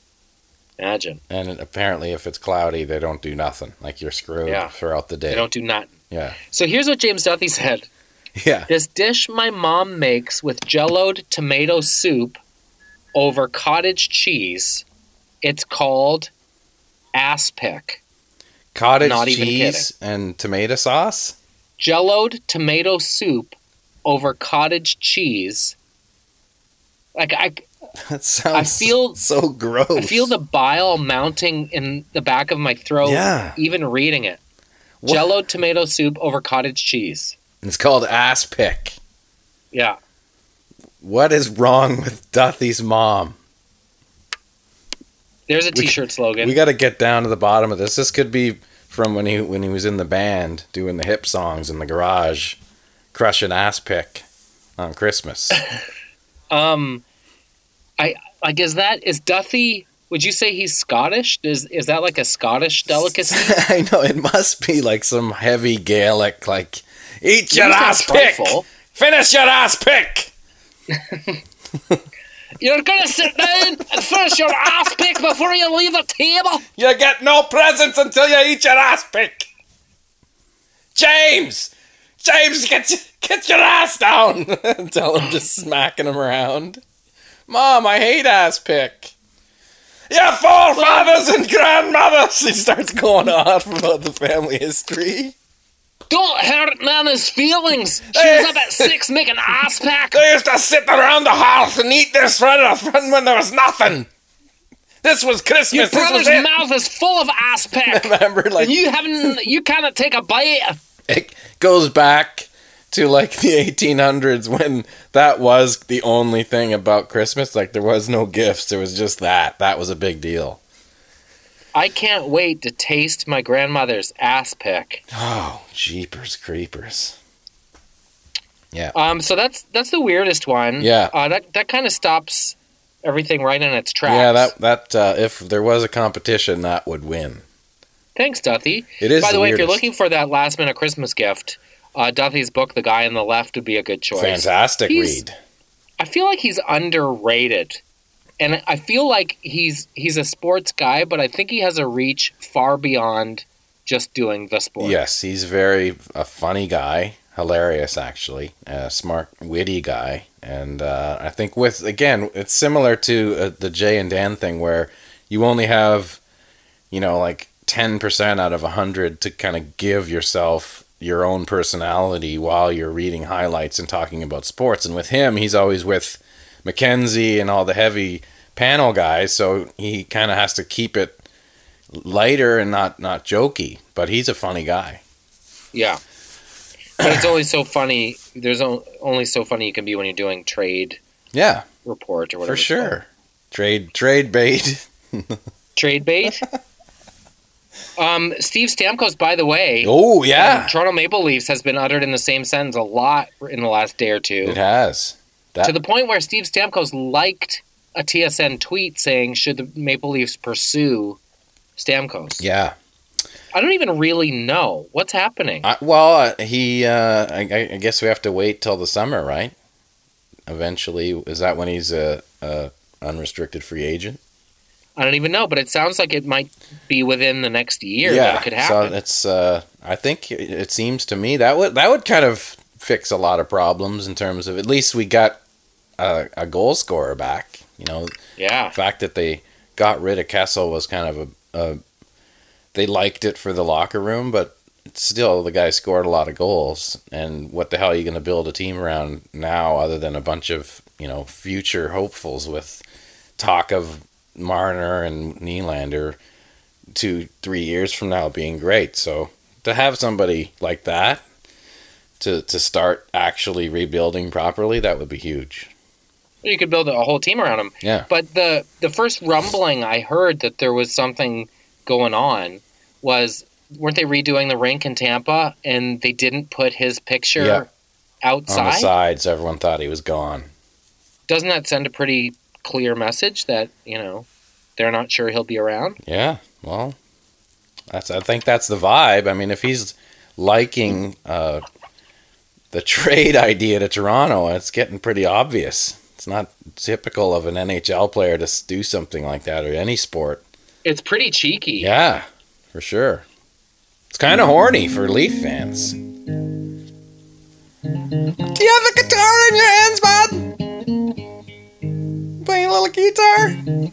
Imagine. And apparently, if it's cloudy, they don't do nothing. Like, you're screwed throughout the day. They don't do nothing. Yeah. So here's what James Duthie said. Yeah. This dish my mom makes with jelloed tomato soup over cottage cheese, it's called aspic. Cottage Not even cheese and tomato sauce? Jelloed tomato soup over cottage cheese. That sounds so gross. I feel the bile mounting in the back of my throat, even reading it. What? Jelloed tomato soup over cottage cheese. It's called aspic. Yeah. What is wrong with Duthie's mom? There's a T-shirt slogan. We got to get down to the bottom of this. This could be from when he was in the band doing the hip songs in the garage, crushing aspic on Christmas. Is Duthie? Would you say he's Scottish? Is that like a Scottish delicacy? I know, it must be like some heavy Gaelic, like, eat your ass pick! Finish your ass pick! You're gonna sit down and finish your ass pick before you leave the table? You get no presents until you eat your ass pick! James! James, get your ass down! Tell him, just smacking him around. Mom, I hate ass pick. Your forefathers and grandmothers! He starts going off about the family history. Don't hurt Nana's feelings. She was up at 6 making ass pack. They used to sit around the hearth and eat this right in front when there was nothing. This was Christmas. Your This was brother's it. mouth is full of ass pick. Remember, like, And you cannot take a bite. it goes back to like the 1800s when that was the only thing about Christmas. Like, there was no gifts. There was just that. That was a big deal. I can't wait to taste my grandmother's ass pick. Oh, jeepers creepers. Yeah. So that's the weirdest one. Yeah. That kind of stops everything right in its tracks. Yeah, that if there was a competition, that would win. Thanks, Duthie. It is. By the way, if you're weirdest. looking for that last minute Christmas gift, Duthie's book, The Guy on the Left, would be a good choice. Fantastic read. I feel like he's underrated. And I feel like he's a sports guy, but I think he has a reach far beyond just doing the sport. Yes, he's a funny guy, hilarious actually, a smart, witty guy, and I think it's similar to the Jay and Dan thing where you only have, like 10% out of 100 to kind of give yourself your own personality while you're reading highlights and talking about sports. And with him, he's always with Mackenzie and all the heavy panel guys, so he kind of has to keep it lighter and not jokey, but he's a funny guy. Yeah. But it's only so funny. There's only so funny you can be when you're doing trade report or whatever. For sure. Trade bait. Trade bait? Steve Stamkos, by the way. Oh, yeah. Toronto Maple Leafs has been uttered in the same sentence a lot in the last day or two. It has. To the point where Steve Stamkos liked a TSN tweet saying, should the Maple Leafs pursue Stamkos? Yeah. I don't even really know. What's happening? I guess we have to wait till the summer, right? Eventually. Is that when he's a unrestricted free agent? I don't even know, but it sounds like it might be within the next year that it could happen. So it's, I think it seems to me that would kind of fix a lot of problems in terms of, at least we got a goal scorer back. Yeah. The fact that they got rid of Kessel was kind of they liked it for the locker room, but still the guy scored a lot of goals. And what the hell are you going to build a team around now other than a bunch of, future hopefuls with talk of Marner and Nylander 2-3 years from now being great. So to have somebody like that to start actually rebuilding properly, that would be huge. You could build a whole team around him. Yeah. But the first rumbling I heard that there was something going on was, weren't they redoing the rink in Tampa and they didn't put his picture outside? On the sides, everyone thought he was gone. Doesn't that send a pretty clear message that, they're not sure he'll be around? Yeah, well, I think that's the vibe. I mean, if he's liking the trade idea to Toronto, it's getting pretty obvious. It's not typical of an NHL player to do something like that, or any sport. It's pretty cheeky. Yeah, for sure. It's kind of horny for Leaf fans. Do you have a guitar in your hands, bud? Playing a little guitar?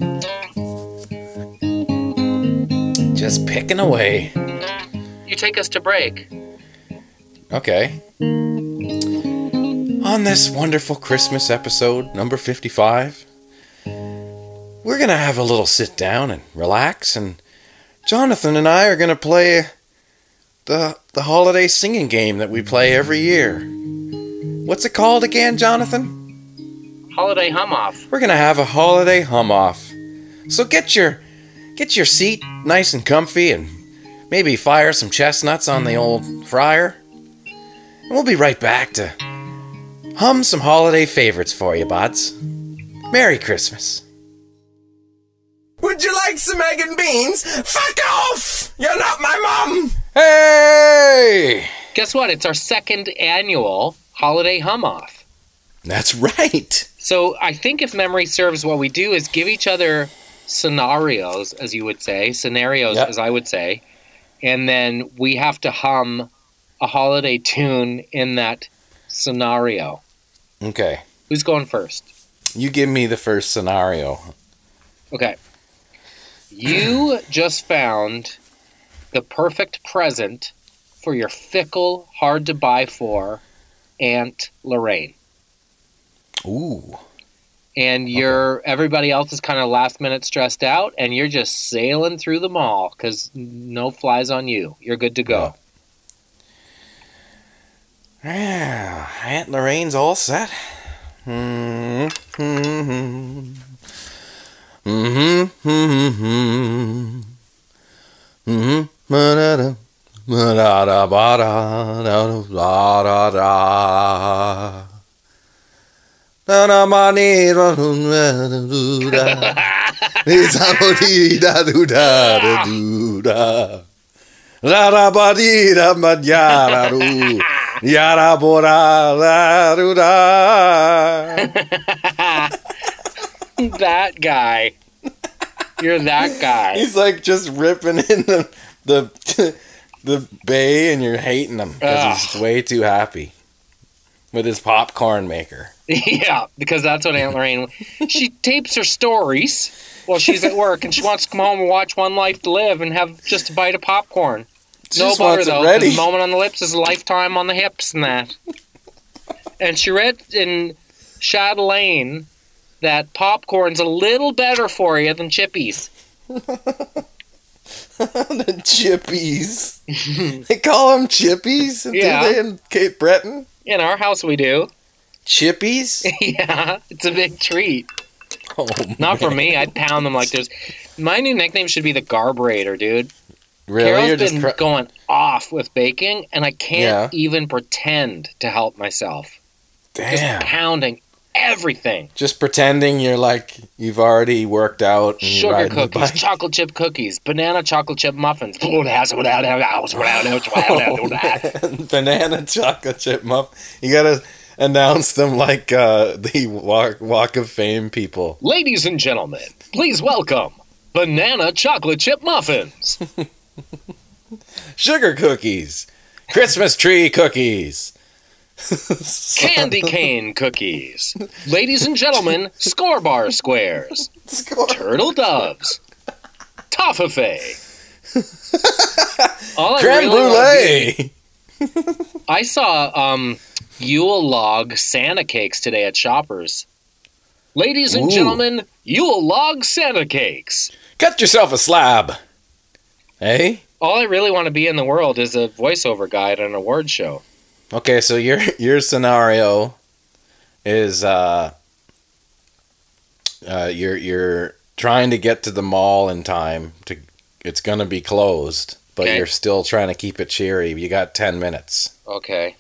Just picking away. You take us to break. Okay. On this wonderful Christmas episode, number 55, we're going to have a little sit down and relax, and Jonathan and I are going to play the holiday singing game that we play every year. What's it called again, Jonathan? Holiday hum-off. We're going to have a holiday hum-off. So get your seat nice and comfy and maybe fire some chestnuts on the old fryer. And we'll be right back to hum some holiday favorites for you, buds. Merry Christmas. Would you like some egg and beans? Fuck off! You're not my mom! Hey! Guess what? It's our second annual holiday hum-off. That's right. So I think if memory serves, what we do is give each other scenarios, as you would say, as I would say, and then we have to hum a holiday tune in that scenario. Okay. Who's going first? You give me the first scenario. Okay. You just found the perfect present for your fickle, hard-to-buy for Aunt Lorraine. Ooh. and everybody else is kind of last minute stressed out, and you're just sailing through the mall because no flies on you. You're good to go. Yeah, Aunt Lorraine's all set. Yara bora la do da. That guy. You're that guy. He's like just ripping in the bay, and you're hating him because he's way too happy with his popcorn maker. Yeah, because that's what Aunt Lorraine. She tapes her stories while she's at work, and she wants to come home and watch One Life to Live and have just a bite of popcorn. No butter, though, because the moment on the lips is a lifetime on the hips and that. And she read in Chatelaine that popcorn's a little better for you than chippies. The chippies. They call them chippies? Yeah. Do they in Cape Breton? In our house we do. Chippies? Yeah, it's a big treat. Oh, Not for me. I'd pound them like there's... My new nickname should be the Garburator, dude. Really? Carol's been going off with baking, and I can't even pretend to help myself. Damn. Just pounding everything. Just pretending you've already worked out. And Sugar cookies, chocolate chip cookies, banana chocolate chip muffins. Banana chocolate chip muffin. You gotta announce them like the Walk of Fame people. Ladies and gentlemen, please welcome banana chocolate chip muffins. Sugar cookies. Christmas tree cookies. Candy cane cookies. Ladies and gentlemen, score bar squares. Turtle doves. Toffee. Creme brulee. I saw Yule log Santa cakes today at Shoppers. Ladies and gentlemen, Yule log Santa cakes. Cut yourself a slab. Hey? All I really want to be in the world is a voiceover guy at an award show. Okay, so your scenario is you're trying to get to the mall in time. It's going to be closed, but you're still trying to keep it cheery. You got 10 minutes. Okay.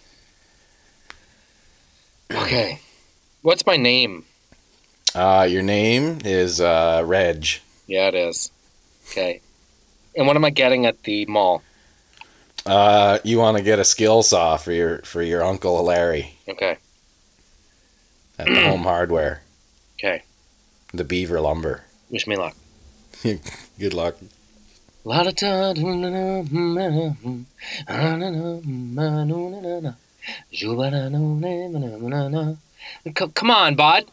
Okay. What's my name? Your name is Reg. Yeah, it is. Okay. And what am I getting at the mall? You want to get a skill saw for your Uncle Larry. Okay. At the Home Hardware. Okay. The Beaver Lumber. Wish me luck. Good luck. Come on, bud.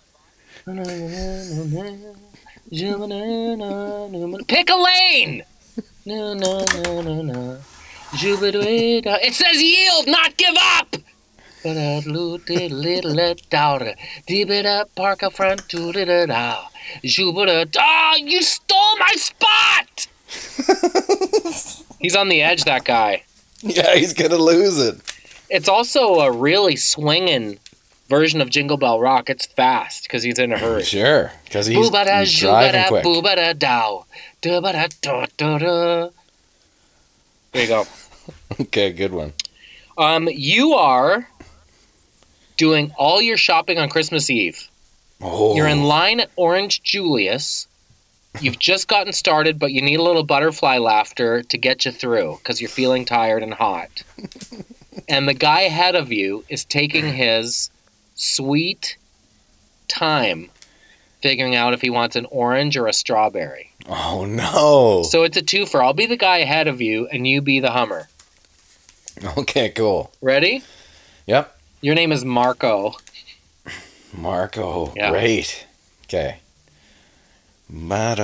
Pick a lane. It says yield, not give up. Oh, you stole my spot. He's on the edge, that guy. Yeah, he's gonna lose it. It's also a really swinging version of Jingle Bell Rock. It's fast because he's in a hurry. Sure, because he's driving quick. There you go. Okay, good one. You are doing all your shopping on Christmas Eve. Oh. You're in line at Orange Julius. You've just gotten started, but you need a little butterfly laughter to get you through because you're feeling tired and hot. And the guy ahead of you is taking his sweet time figuring out if he wants an orange or a strawberry. Oh, no. So it's a twofer. I'll be the guy ahead of you, and you be the Hummer. Okay, cool. Ready? Yep. Your name is Marco. Marco. Yeah. Great. Okay. What's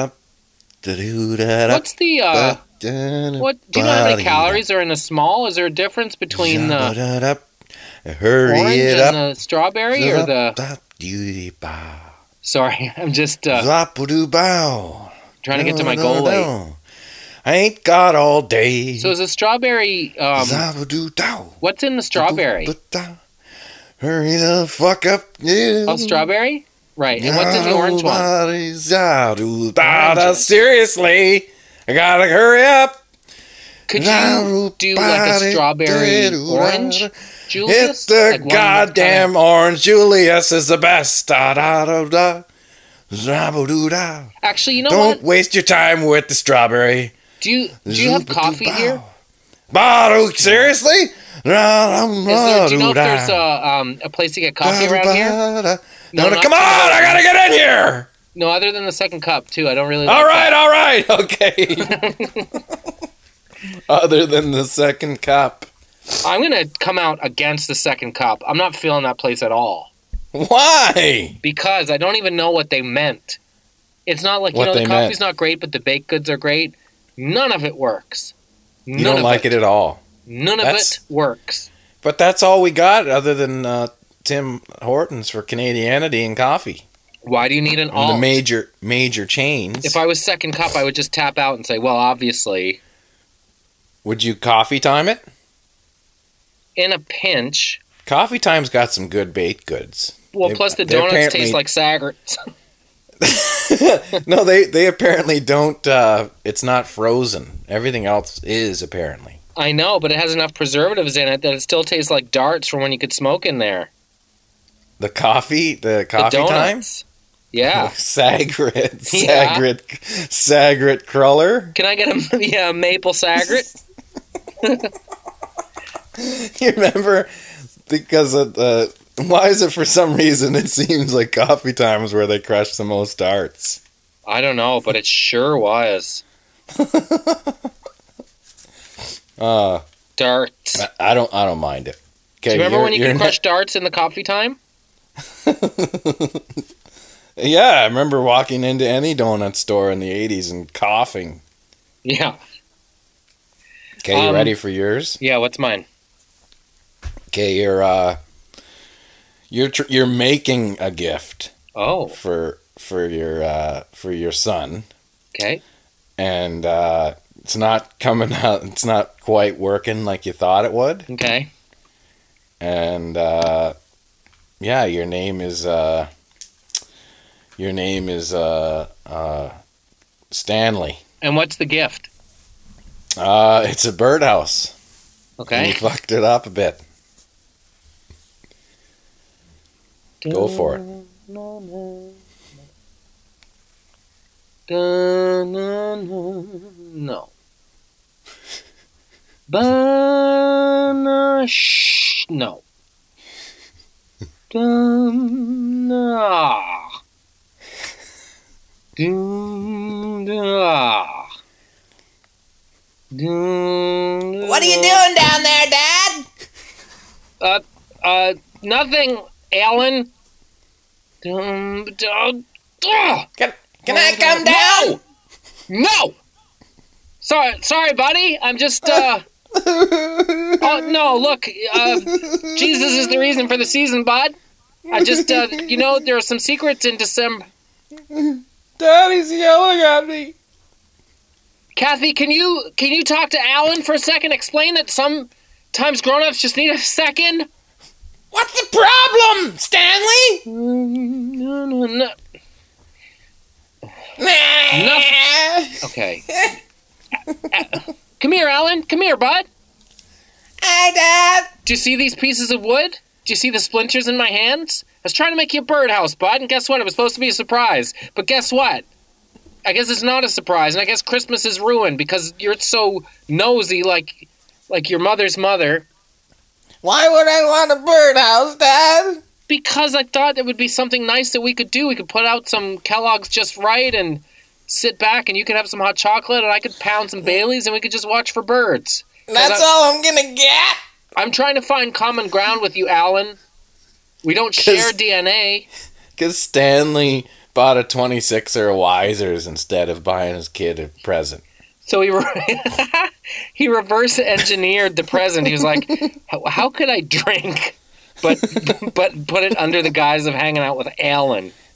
the, what, do you know how many calories are in a small? Is there a difference between the Hurry orange it and up. the strawberry or the... Sorry, I'm just Zap-a-doo-bow. trying to get to my goal late. I ain't got all day. So is a strawberry... Zap-a-doo-dow. what's in the strawberry? Hurry the fuck up, yeah. Oh, strawberry? Right. And what's in the orange one? Seriously, I gotta hurry up. Could you do like a strawberry orange, Julius? It's the Like one goddamn orange. Julius is the best. Da da da da. Zap-a-doo-dow. Actually, you know Don't what? waste your time with the strawberry. Do you have coffee here? Seriously? Do you know if there's a place to get coffee around here? No, come on! I gotta get in here! No, other than the second cup, too. I don't really All like right, okay. Other than the second cup. I'm going to come out against the second cup. I'm not feeling that place at all. Why? Because I don't even know what they meant. It's not like, the coffee's not great, but the baked goods are great. None of it works. You don't like it at all? None of it works. But that's all we got other than Tim Hortons for Canadianity and coffee. Why do you need an alt? The major chains. If I was second cup, I would just tap out and say, well, obviously. Would you coffee time it? In a pinch. Coffee Time's got some good baked goods. Well, plus the donuts taste like Sagrets. No, they apparently don't. It's not frozen. Everything else is, apparently. I know, but it has enough preservatives in it that it still tastes like darts from when you could smoke in there. The coffee time? Yeah. Sagret. Yeah. Sagret Cruller. Can I get a maple Sagret? You remember? Because of the... Why is it for some reason it seems like Coffee Time is where they crush the most darts? I don't know, but it sure was. Darts. I don't mind it. Do you remember when you could crush darts in the Coffee Time? Yeah, I remember walking into any donut store in the 80s and coughing. Yeah. Okay, you ready for yours? Yeah, what's mine? Okay, you're making a gift. Oh. For your son. Okay. And it's not coming out. It's not quite working like you thought it would. Okay. And yeah, your name is Stanley. And what's the gift? It's a birdhouse. Okay. And you fucked it up a bit. Go for it. No. No. What are you doing down there, Dad? Nothing, Alan. Can I come down? No. Sorry, buddy. I'm just. Oh no! Look, Jesus is the reason for the season, bud. I just, there are some secrets in December. Daddy's yelling at me. Kathy, can you talk to Alan for a second? Explain that sometimes grown-ups just need a second. What's the problem, Stanley? No. Okay. Come here, Alan. Come here, bud. Hi, Dad. Do you see these pieces of wood? Do you see the splinters in my hands? I was trying to make you a birdhouse, bud, and guess what? It was supposed to be a surprise. But guess what? I guess it's not a surprise, and I guess Christmas is ruined because you're so nosy like your mother's mother. Why would I want a birdhouse, Dad? Because I thought it would be something nice that we could do. We could put out some Kellogg's Just Right and sit back, and you could have some hot chocolate, and I could pound some Baileys, and we could just watch for birds. That's all I'm gonna get? I'm trying to find common ground with you, Alan. We don't share DNA. Because Stanley bought a 26er of Wisers instead of buying his kid a present. So he reverse engineered the present. He was like, how could I drink but put it under the guise of hanging out with Alan?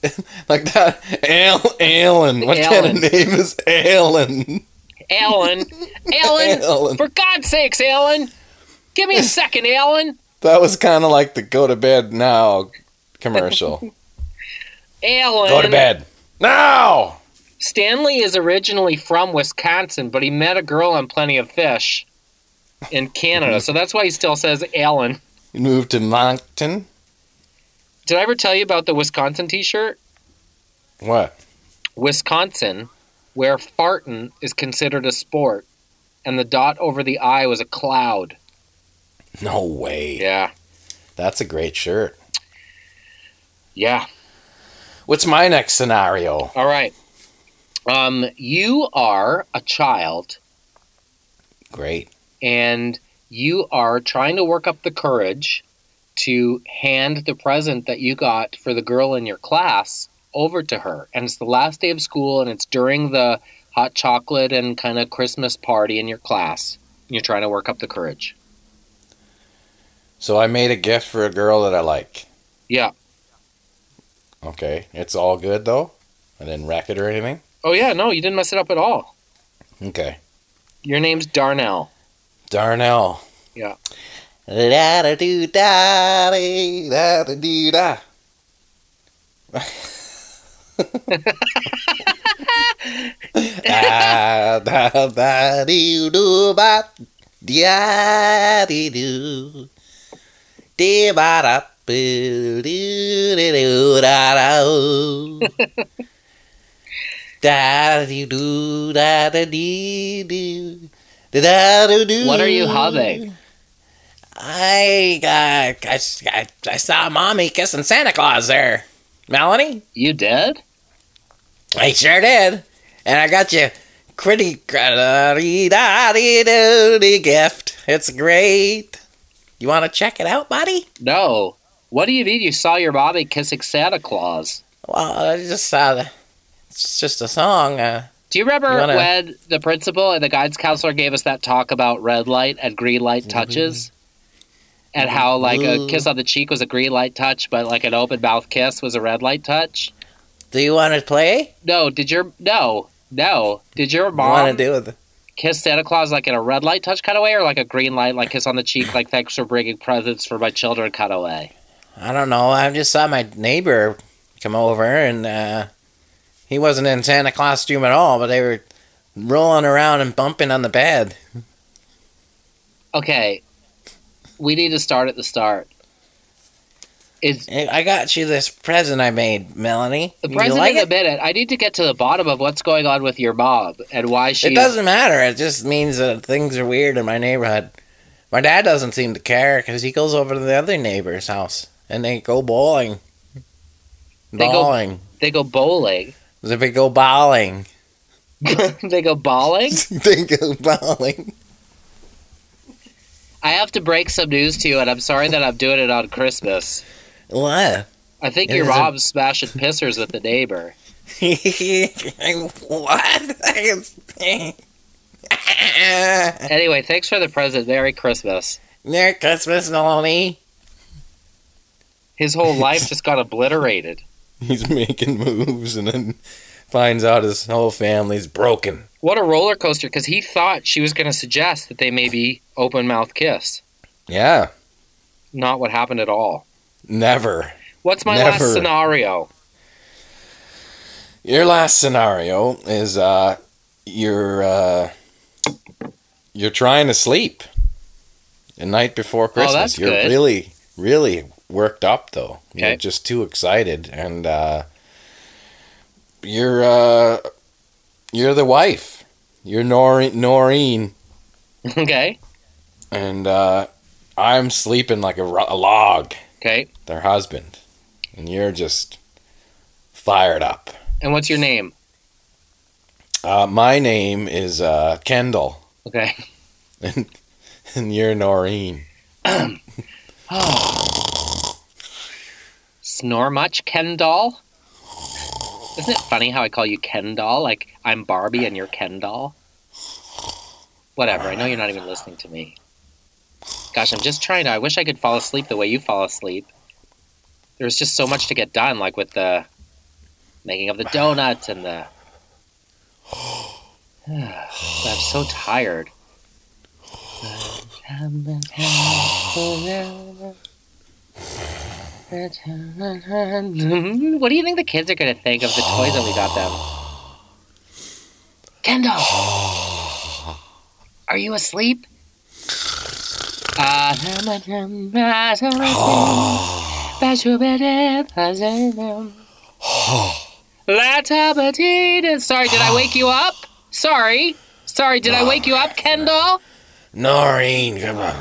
like that. Alan. What kind of name is Alan? Alan. Alan. For God's sakes, Alan. Give me a second, Alan. That was kind of like the go to bed now commercial. Alan. Go to bed. Now! Stanley is originally from Wisconsin, but he met a girl on Plenty of Fish in Canada, so that's why he still says Alan. You moved to Moncton? Did I ever tell you about the Wisconsin t-shirt? What? Wisconsin, where fartin' is considered a sport, and the dot over the I was a cloud. No way. Yeah. That's a great shirt. Yeah. What's my next scenario? All right. You are a child. Great. And you are trying to work up the courage to hand the present that you got for the girl in your class over to her. And it's the last day of school, and it's during the hot chocolate and kind of Christmas party in your class. You're trying to work up the courage. So I made a gift for a girl that I like. Yeah. Okay. It's all good, though? I didn't wreck it or anything? Oh, yeah, no, you didn't mess it up at all. Okay. Your name's Darnell. Darnell. Yeah. La-da-doo-da-dee, la-da-doo-da. Da-da-dee-doo-ba, dee-ah-dee-doo. Dee-ba-da-boo-doo-dee-doo-da-da-oo. Da-dee-doo, da-da-dee-doo. What are you humming? I saw Mommy kissing Santa Claus there. Melanie? You did? I sure did. And I got you pretty gift. It's great. You want to check it out, buddy? No. What do you mean you saw your mommy kissing Santa Claus? Well, I just saw it's just a song. Do you remember when the principal and the guidance counselor gave us that talk about red light and green light touches? And how, like, a kiss on the cheek was a green light touch, but, like, an open mouth kiss was a red light touch? Do you want to play? No. Did your mom want to do it? Kiss Santa Claus, like, in a red light touch kind of way, or like a green light, like, kiss on the cheek, like, thanks for bringing presents for my children kind of way? I don't know. I just saw my neighbor come over, and he wasn't in Santa Claus costume at all, but they were rolling around and bumping on the bed. Okay. We need to start at the start. I got you this present I made, Melanie. The present in a minute. I need to get to the bottom of what's going on with your mom and why she... It doesn't matter. It just means that things are weird in my neighborhood. My dad doesn't seem to care because he goes over to the other neighbor's house and they go bowling. They go bowling. They go bowling. They go bowling? They go bowling. I have to break some news to you, and I'm sorry that I'm doing it on Christmas. What? I think your mom's smashing pissers with the neighbor. What? Anyway, thanks for the present. Merry Christmas. Merry Christmas, Melanie. His whole life just got obliterated. He's making moves and then finds out his whole family's broken. What a roller coaster, because he thought she was going to suggest that they maybe open mouth kiss. Yeah. Not what happened at all. Never. What's my last scenario? Your last scenario is you're trying to sleep the night before Christmas. Oh, that's you're good. Really, really worked up though. Okay. You're just too excited, and you're the wife. You're Noreen. Okay. And I'm sleeping like a log. Okay. Their husband. And you're just fired up. And what's your name? My name is Kendall. Okay. And you're Noreen. Snore much, Ken doll? Isn't it funny how I call you Ken doll? Like, I'm Barbie and you're Ken doll? Whatever, I know you're not even listening to me. Gosh, I'm just trying to... I wish I could fall asleep the way you fall asleep. There's just so much to get done, like with the making of the donuts and the... I'm so tired. What do you think the kids are going to think of the toys that we got them? Kendall! Are you asleep? Sorry, did I wake you up? Sorry, did I wake you up, Kendall? Noreen, come on.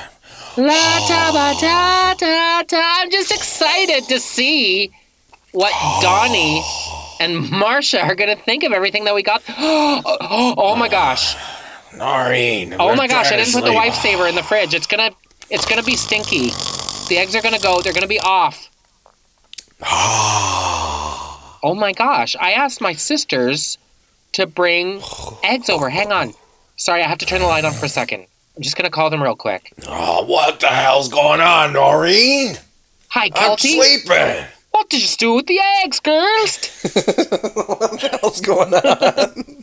I'm just excited to see what Donnie and Marsha are going to think of everything that we got. Oh my gosh. Noreen. Oh my gosh, I didn't put the lifesaver in the fridge. It's gonna be stinky. The eggs are gonna go, they're gonna be off. Oh my gosh, I asked my sisters to bring eggs over. Hang on. Sorry, I have to turn the light on for a second. I'm just gonna call them real quick. Oh, what the hell's going on, Noreen? Hi, I'm Kelty. sleeping. What did you do with the eggs, girls? What the hell's going on?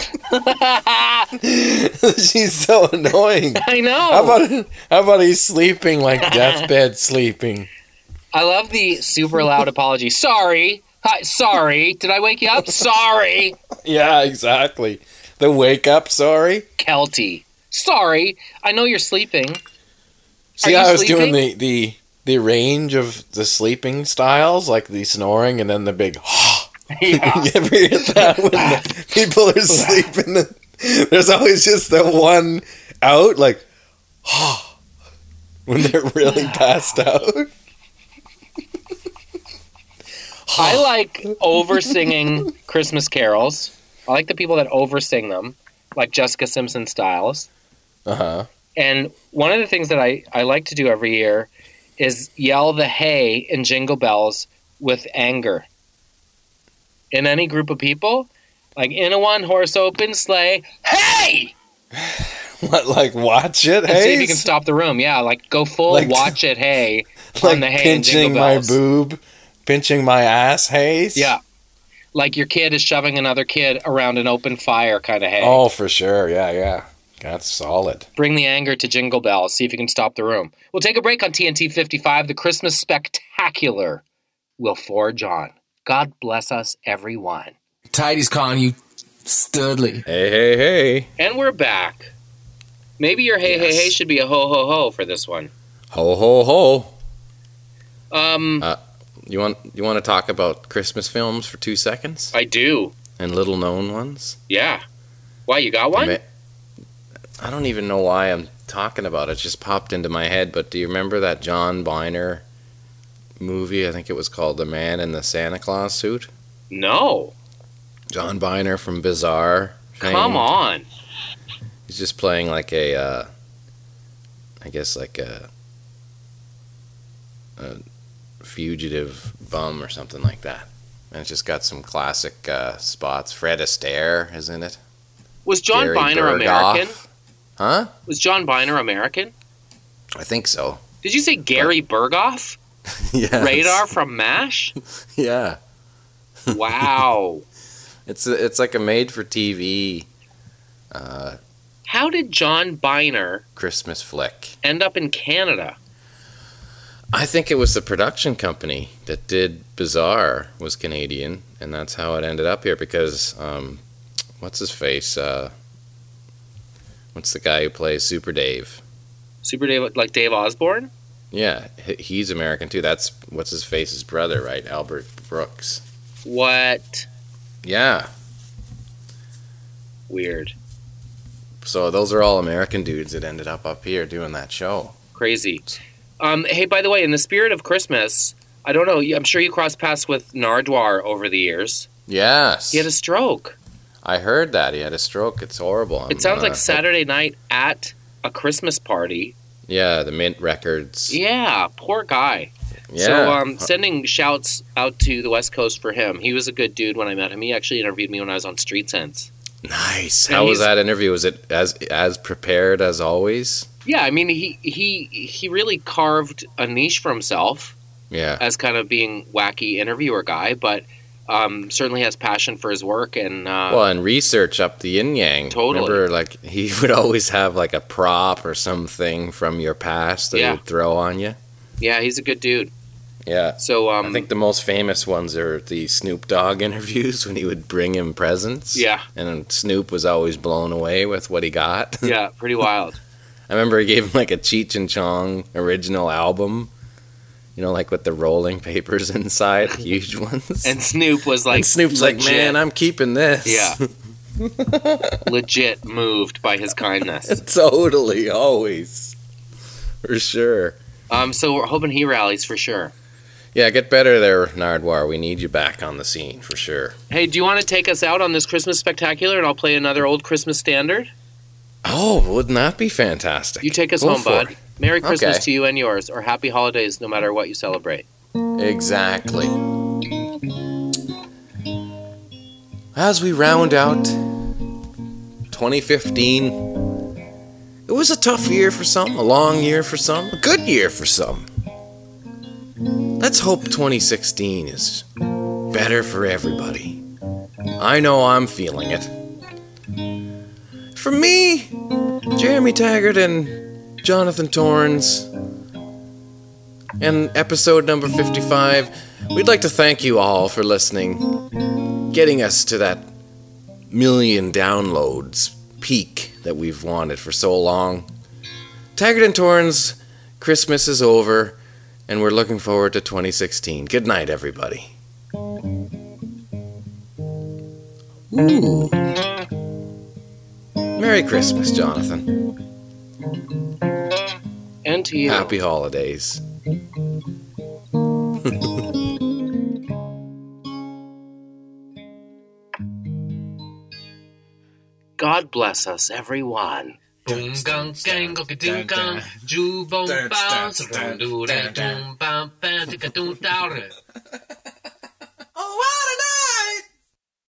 She's so annoying. I know. How about he's sleeping like deathbed sleeping? I love the super loud apology. Sorry. Hi, sorry. Did I wake you up? Sorry. Yeah, exactly. The wake up, sorry. Kelty. Sorry. I know you're sleeping. See, I was doing the range of the sleeping styles, like the snoring and then the big Yeah. You ever hear that when the people are sleeping? There's always just the one out, like, when they're really passed out. I like over-singing Christmas carols. I like the people that over-sing them, like Jessica Simpson styles. Uh-huh. And one of the things that I like to do every year is yell the hey in Jingle Bells with anger. In any group of people, like in a one-horse open sleigh, hey! What, like watch it, And hey? see if you can stop the room. Yeah, like go full Like- watch it, hey, Like on the hey in pinching Jingle my Bells. boob, pinching my ass, hey? Yeah. Like your kid is shoving another kid around an open fire kind of hey. Oh, for sure, yeah. That's solid. Bring the anger to Jingle Bells. See if you can stop the room. We'll take a break on TNT 55. The Christmas Spectacular will forge on. God bless us, everyone. Tidy's calling you Studley. Hey. And we're back. Maybe your hey should be a ho ho ho for this one. Ho, ho, ho. Um, You want to talk about Christmas films for 2 seconds? I do. And little known ones? Yeah. Why, you got one? I don't even know why I'm talking about it. It just popped into my head, but do you remember that John Byner movie? I think it was called The Man in the Santa Claus Suit. No. John Byner from Bizarre fame. Come on. He's just playing like a, I guess like a fugitive bum or something like that. And it's just got some classic spots. Fred Astaire is in it. Was John Gary Byner Berghoff. American? Huh? Was John Byner American? I think so. Did you say Gary Berghoff? Yes. Radar from MASH? Yeah. Wow. It's like a made-for-TV How did John Byner Christmas flick. end up in Canada? I think it was the production company that did Bizarre was Canadian, and that's how it ended up here because, what's his face? What's the guy who plays Super Dave? Super Dave, like Dave Osborne? Yeah, he's American too. That's what's his face's brother, right? Albert Brooks. What? Yeah. Weird. So those are all American dudes that ended up here doing that show. Crazy. Hey, by the way, in the spirit of Christmas, I don't know, I'm sure you crossed paths with Nardwar over the years. Yes. He had a stroke. I heard that. He had a stroke. It's horrible. It sounds like Saturday night at a Christmas party. Yeah, the Mint Records. Yeah, poor guy. Yeah. So, sending shouts out to the West Coast for him. He was a good dude when I met him. He actually interviewed me when I was on Street Sense. Nice. And How was that interview? Was it as prepared as always? Yeah, I mean, he really carved a niche for himself Yeah. as kind of being wacky interviewer guy, but certainly has passion for his work and and research up the yin yang. Totally. Remember, like he would always have like a prop or something from your past that he would throw on you. Yeah, he's a good dude. Yeah. So I think the most famous ones are the Snoop Dogg interviews when he would bring him presents. Yeah. And Snoop was always blown away with what he got. Yeah, pretty wild. I remember he gave him like a Cheech and Chong original album. You know, like with the rolling papers inside, huge ones. And Snoop was like, and Snoop's legit. Like, man, I'm keeping this. Yeah. Legit moved by his kindness. Totally, always. For sure. So we're hoping he rallies for sure. Yeah, get better there, Nardwuar. We need you back on the scene for sure. Hey, do you want to take us out on this Christmas spectacular and I'll play another old Christmas standard? Oh, wouldn't that be fantastic? You take us home, bud. It. Merry Christmas to you and yours, or happy holidays no matter what you celebrate. Exactly. As we round out 2015, it was a tough year for some, a long year for some, a good year for some. Let's hope 2016 is better for everybody. I know I'm feeling it. For me, Jeremy Taggart and Jonathan Torrens, and episode number 55, we'd like to thank you all for listening, getting us to that 1 million downloads peak that we've wanted for so long. Taggart and Torrens, Christmas is over, and we're looking forward to 2016. Good night, everybody. Ooh. Merry Christmas, Jonathan. And to you. Happy holidays. God bless us, everyone. Boom gang gang go ding gang, ju bong bounce, boom do da boom bam bam tika doom down.